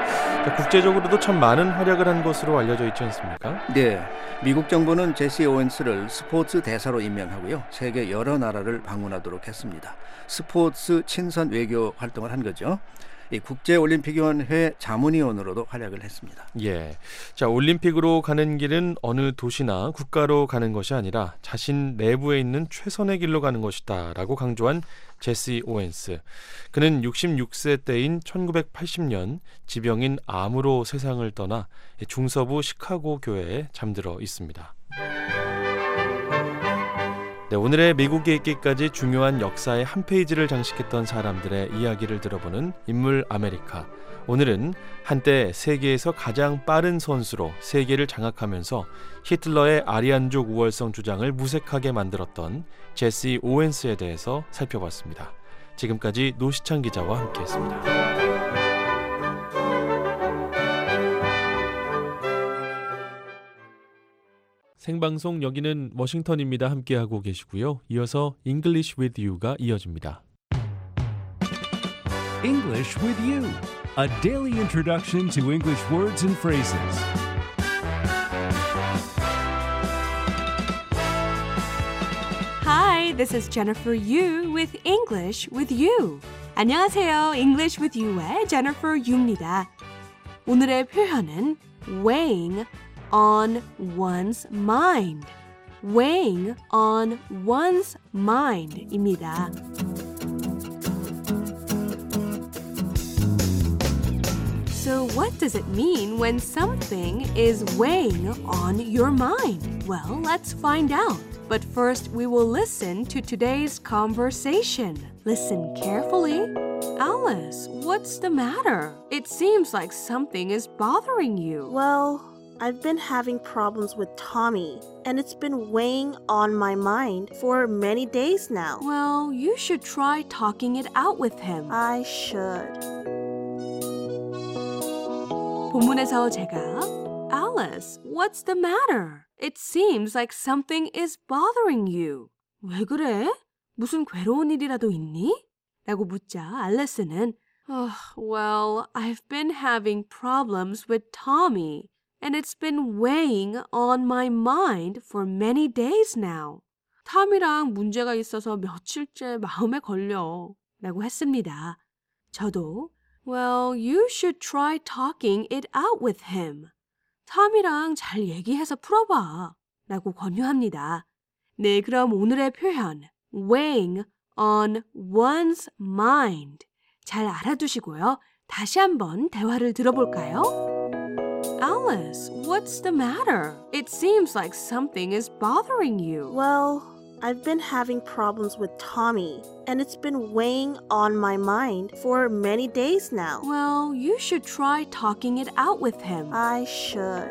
자, 국제적으로도 참 많은 활약을 한 것으로 알려져 있지 않습니까? 네, 미국 정부는 제시 오웬스를 스포츠 대사로 임명하고요. 세계 여러 나라를 방문하도록 했습니다. 스포츠 친선 외교 활동을 한 거죠. 이 국제올림픽위원회 자문위원으로도 활약을 했습니다. 예. 자, 올림픽으로 가는 길은 어느 도시나 국가로 가는 것이 아니라 자신 내부에 있는 최선의 길로 가는 것이다라고 강조한 제시 오웬스. 그는 육십육 세 때인 천구백팔십 년 지병인 암으로 세상을 떠나 중서부 시카고 교회에 잠들어 있습니다. 네, 오늘의 미국에 있기까지 중요한 역사의 한 페이지를 장식했던 사람들의 이야기를 들어보는 인물 아메리카. 오늘은 한때 세계에서 가장 빠른 선수로 세계를 장악하면서 히틀러의 아리안족 우월성 주장을 무색하게 만들었던 제시 오웬스에 대해서 살펴봤습니다. 지금까지 노시창 기자와 함께했습니다. 생방송 여기는 워싱턴입니다. 함께하고 계시고요. 이어서 English with You가 이어집니다. English with You, a daily introduction to English words and phrases. Hi, this is Jennifer Yu with English with You. 안녕하세요. English with You의 Jennifer Yu입니다. 오늘의 표현은 weighing on one's mind. weighing on one's mind입니다. So what does it mean when something is weighing on your mind? Well, let's find out. But first, we will listen to today's conversation. Listen carefully. Alice, what's the matter? It seems like something is bothering you. Well, I've been having problems with Tommy, and it's been weighing on my mind for many days now. Well, you should try talking it out with him. I should. 본문에서 제가 Alice, what's the matter? It seems like something is bothering you. 왜 그래? 무슨 괴로운 일이라도 있니? 라고 묻자 알리스는 oh, well, I've been having problems with Tommy. And it's been weighing on my mind for many days now. 탐이랑 문제가 있어서 며칠째 마음에 걸려. 라고 했습니다. 저도 Well, you should try talking it out with him. 탐이랑 잘 얘기해서 풀어봐. 라고 권유합니다. 네, 그럼 오늘의 표현 weighing on one's mind 잘 알아두시고요. 다시 한번 대화를 들어볼까요? Alice, what's the matter? It seems like something is bothering you. Well, I've been having problems with Tommy, and it's been weighing on my mind for many days now. Well, you should try talking it out with him. I should.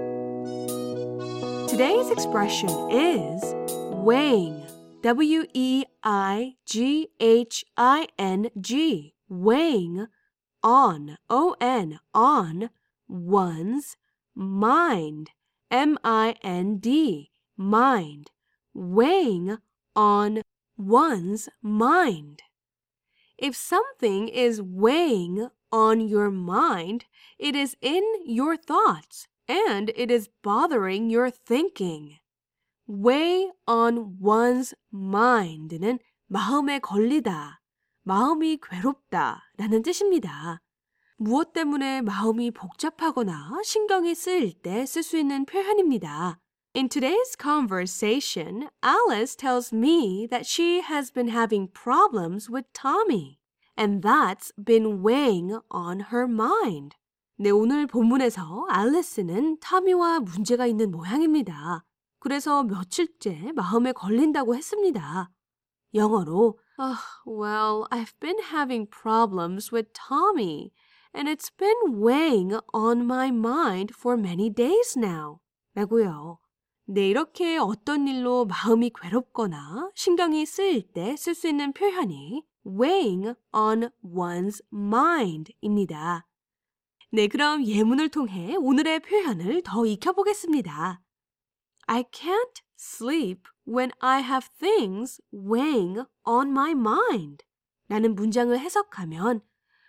Today's expression is weighing. W E I G H I N G. Weighing on. O N. On. One's mind. M I N D. Mind. Weighing on one's mind. If something is weighing on your mind, it is in your thoughts and it is bothering your thinking. Weigh on one's mind는 마음에 걸리다, 마음이 괴롭다 라는 뜻입니다. 무엇 때문에 마음이 복잡하거나 신경이 쓰일 때 쓸 수 있는 표현입니다. In today's conversation, Alice tells me that she has been having problems with Tommy, and that's been weighing on her mind. 네, 오늘 본문에서 앨리스는 타미와 문제가 있는 모양입니다. 그래서 며칠째 마음에 걸린다고 했습니다. 영어로 Oh, well, I've been having problems with Tommy, and it's been weighing on my mind for many days now. 라고요. 네, 이렇게 어떤 일로 마음이 괴롭거나 신경이 쓰일 때 쓸 수 있는 표현이 weighing on one's mind입니다. 네, 그럼 예문을 통해 오늘의 표현을 더 익혀보겠습니다. I can't sleep when I have things weighing on my mind 라는 문장을 해석하면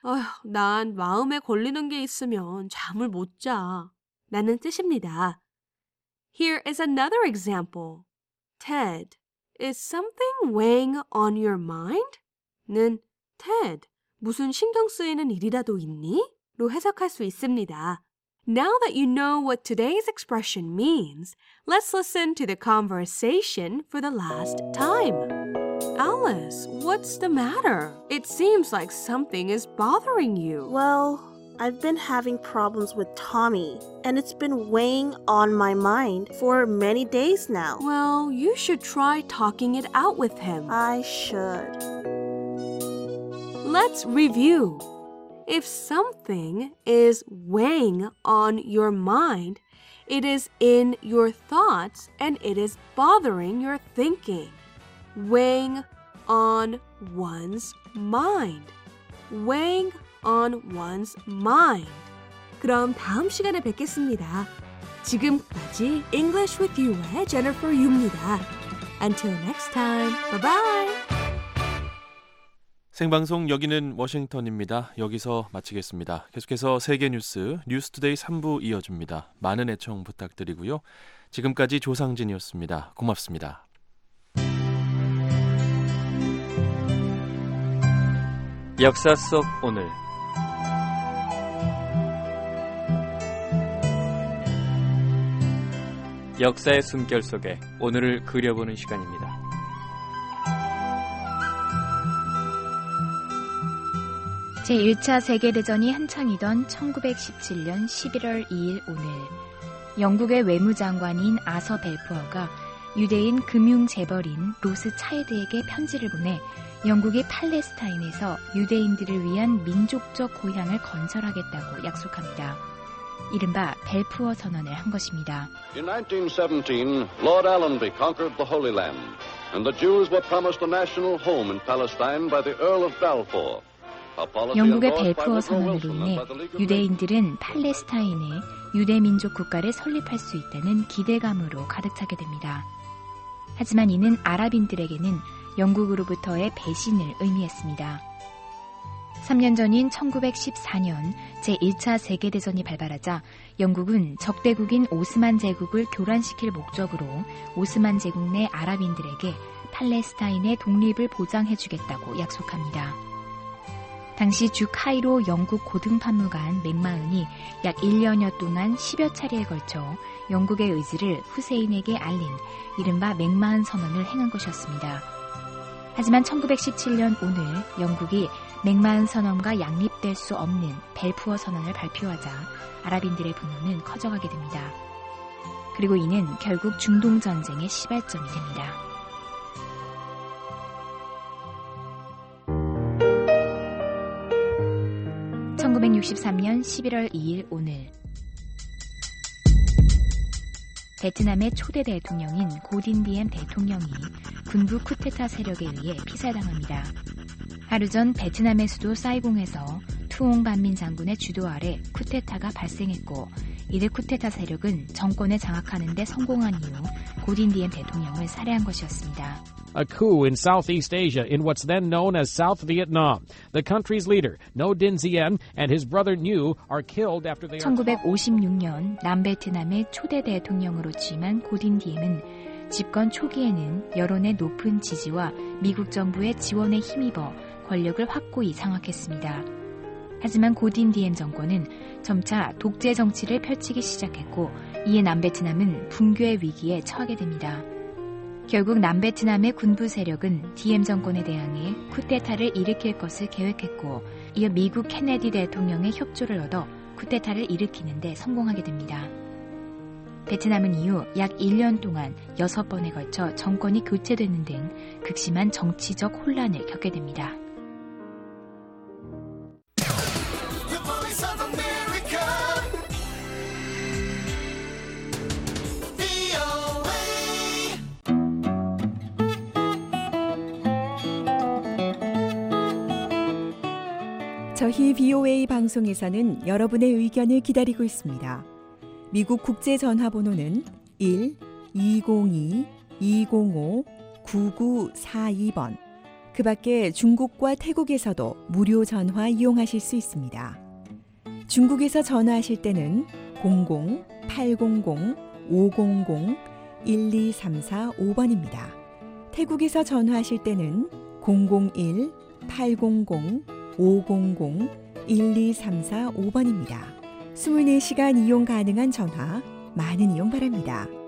아휴, 난 마음에 걸리는 게 있으면 잠을 못 자. 라는 뜻입니다. Here is another example. Ted, is something weighing on your mind? 는 Ted, 무슨 신경 쓰이는 일이라도 있니? 로 해석할 수 있습니다. Now that you know what today's expression means, let's listen to the conversation for the last time. Alice, what's the matter? It seems like something is bothering you. Well, I've been having problems with Tommy, and it's been weighing on my mind for many days now. Well, you should try talking it out with him. I should. Let's review. If something is weighing on your mind, it is in your thoughts and it is bothering your thinking. Weighing on one's mind. Weighing on one's mind. 그럼 다음 시간에 뵙겠습니다. 지금까지 English with You의 Jennifer Yu입니다. Until next time, bye bye. 생방송 여기는 워싱턴입니다. 여기서 마치겠습니다. 계속해서 세계 뉴스 뉴스투데이 삼 부 이어집니다. 많은 애청 부탁드리고요. 지금까지 조상진이었습니다. 고맙습니다. 역사 속 오늘 역사의 숨결 속에 오늘을 그려보는 시간입니다. 제일 차 세계대전이 한창이던 천구백십칠 년 십일월 이일 오늘 영국의 외무장관인 아서 벨푸어가 유대인 금융재벌인 로스 차이드에게 편지를 보내 영국이 팔레스타인에서 유대인들을 위한 민족적 고향을 건설하겠다고 약속합니다. 이른바 벨푸어 선언을 한 것입니다. In nineteen seventeen, Lord Allenby conquered the Holy Land, and the Jews were promised a national home in Palestine by the Earl of Balfour. 영국의 벨푸어 선언으로 인해 유대인들은 팔레스타인에 유대민족 국가를 설립할 수 있다는 기대감으로 가득 차게 됩니다. 하지만 이는 아랍인들에게는 영국으로부터의 배신을 의미했습니다. 삼 년 전인 천구백십사 년 제일 차 세계대전이 발발하자 영국은 적대국인 오스만 제국을 교란시킬 목적으로 오스만 제국 내 아랍인들에게 팔레스타인의 독립을 보장해주겠다고 약속합니다. 당시 주 카이로 영국 고등판무관 맥마흔이 약 일 년여 동안 십여 차례에 걸쳐 영국의 의지를 후세인에게 알린 이른바 맥마흔 선언을 행한 것이었습니다. 하지만 천구백십칠 년 오늘 영국이 맥마흔 선언과 양립될 수 없는 벨푸어 선언을 발표하자 아랍인들의 분노는 커져가게 됩니다. 그리고 이는 결국 중동전쟁의 시발점이 됩니다. 천구백육십삼 년 십일월 이일 오늘 베트남의 초대 대통령인 고딘디엠 대통령이 군부 쿠데타 세력에 의해 피살당합니다. 하루 전 베트남의 수도 사이공에서 투옹 반민 장군의 주도 아래 쿠데타가 발생했고 이들 쿠데타 세력은 정권을 장악하는 데 성공한 이후 고딘디엠 대통령을 살해한 것이었습니다. A coup in Southeast Asia in what's then known as South Vietnam. The country's leader, Ngo Dinh Diem, and his brother Nhu are killed after they are... 천구백오십육 년 남베트남의 초대 대통령으로 취임한 고딘디엠은 집권 초기에는 여론의 높은 지지와 미국 정부의 지원에 힘입어 권력을 확고히 장악했습니다. 하지만 고딘디엠 정권은 점차 독재 정치를 펼치기 시작했고 이에 남베트남은 붕괴의 위기에 처하게 됩니다. 결국 남베트남의 군부 세력은 디엠 정권에 대항해 쿠데타를 일으킬 것을 계획했고 이어 미국 케네디 대통령의 협조를 얻어 쿠데타를 일으키는 데 성공하게 됩니다. 베트남은 이후 약 일 년 동안 여섯 번에 걸쳐 정권이 교체되는 등 극심한 정치적 혼란을 겪게 됩니다. 저희 비오에이 방송에서는 여러분의 의견을 기다리고 있습니다. 미국 국제전화번호는 일 이공이 이공오 구구사이 번, 그 밖에 중국과 태국에서도 무료 전화 이용하실 수 있습니다. 중국에서 전화하실 때는 공공 팔공공 오공공 일이삼사오 번입니다. 태국에서 전화하실 때는 공공일 팔공공 오공공 일이삼사오 번입니다. 이십사 시간 이용 가능한 전화 많은 이용 바랍니다.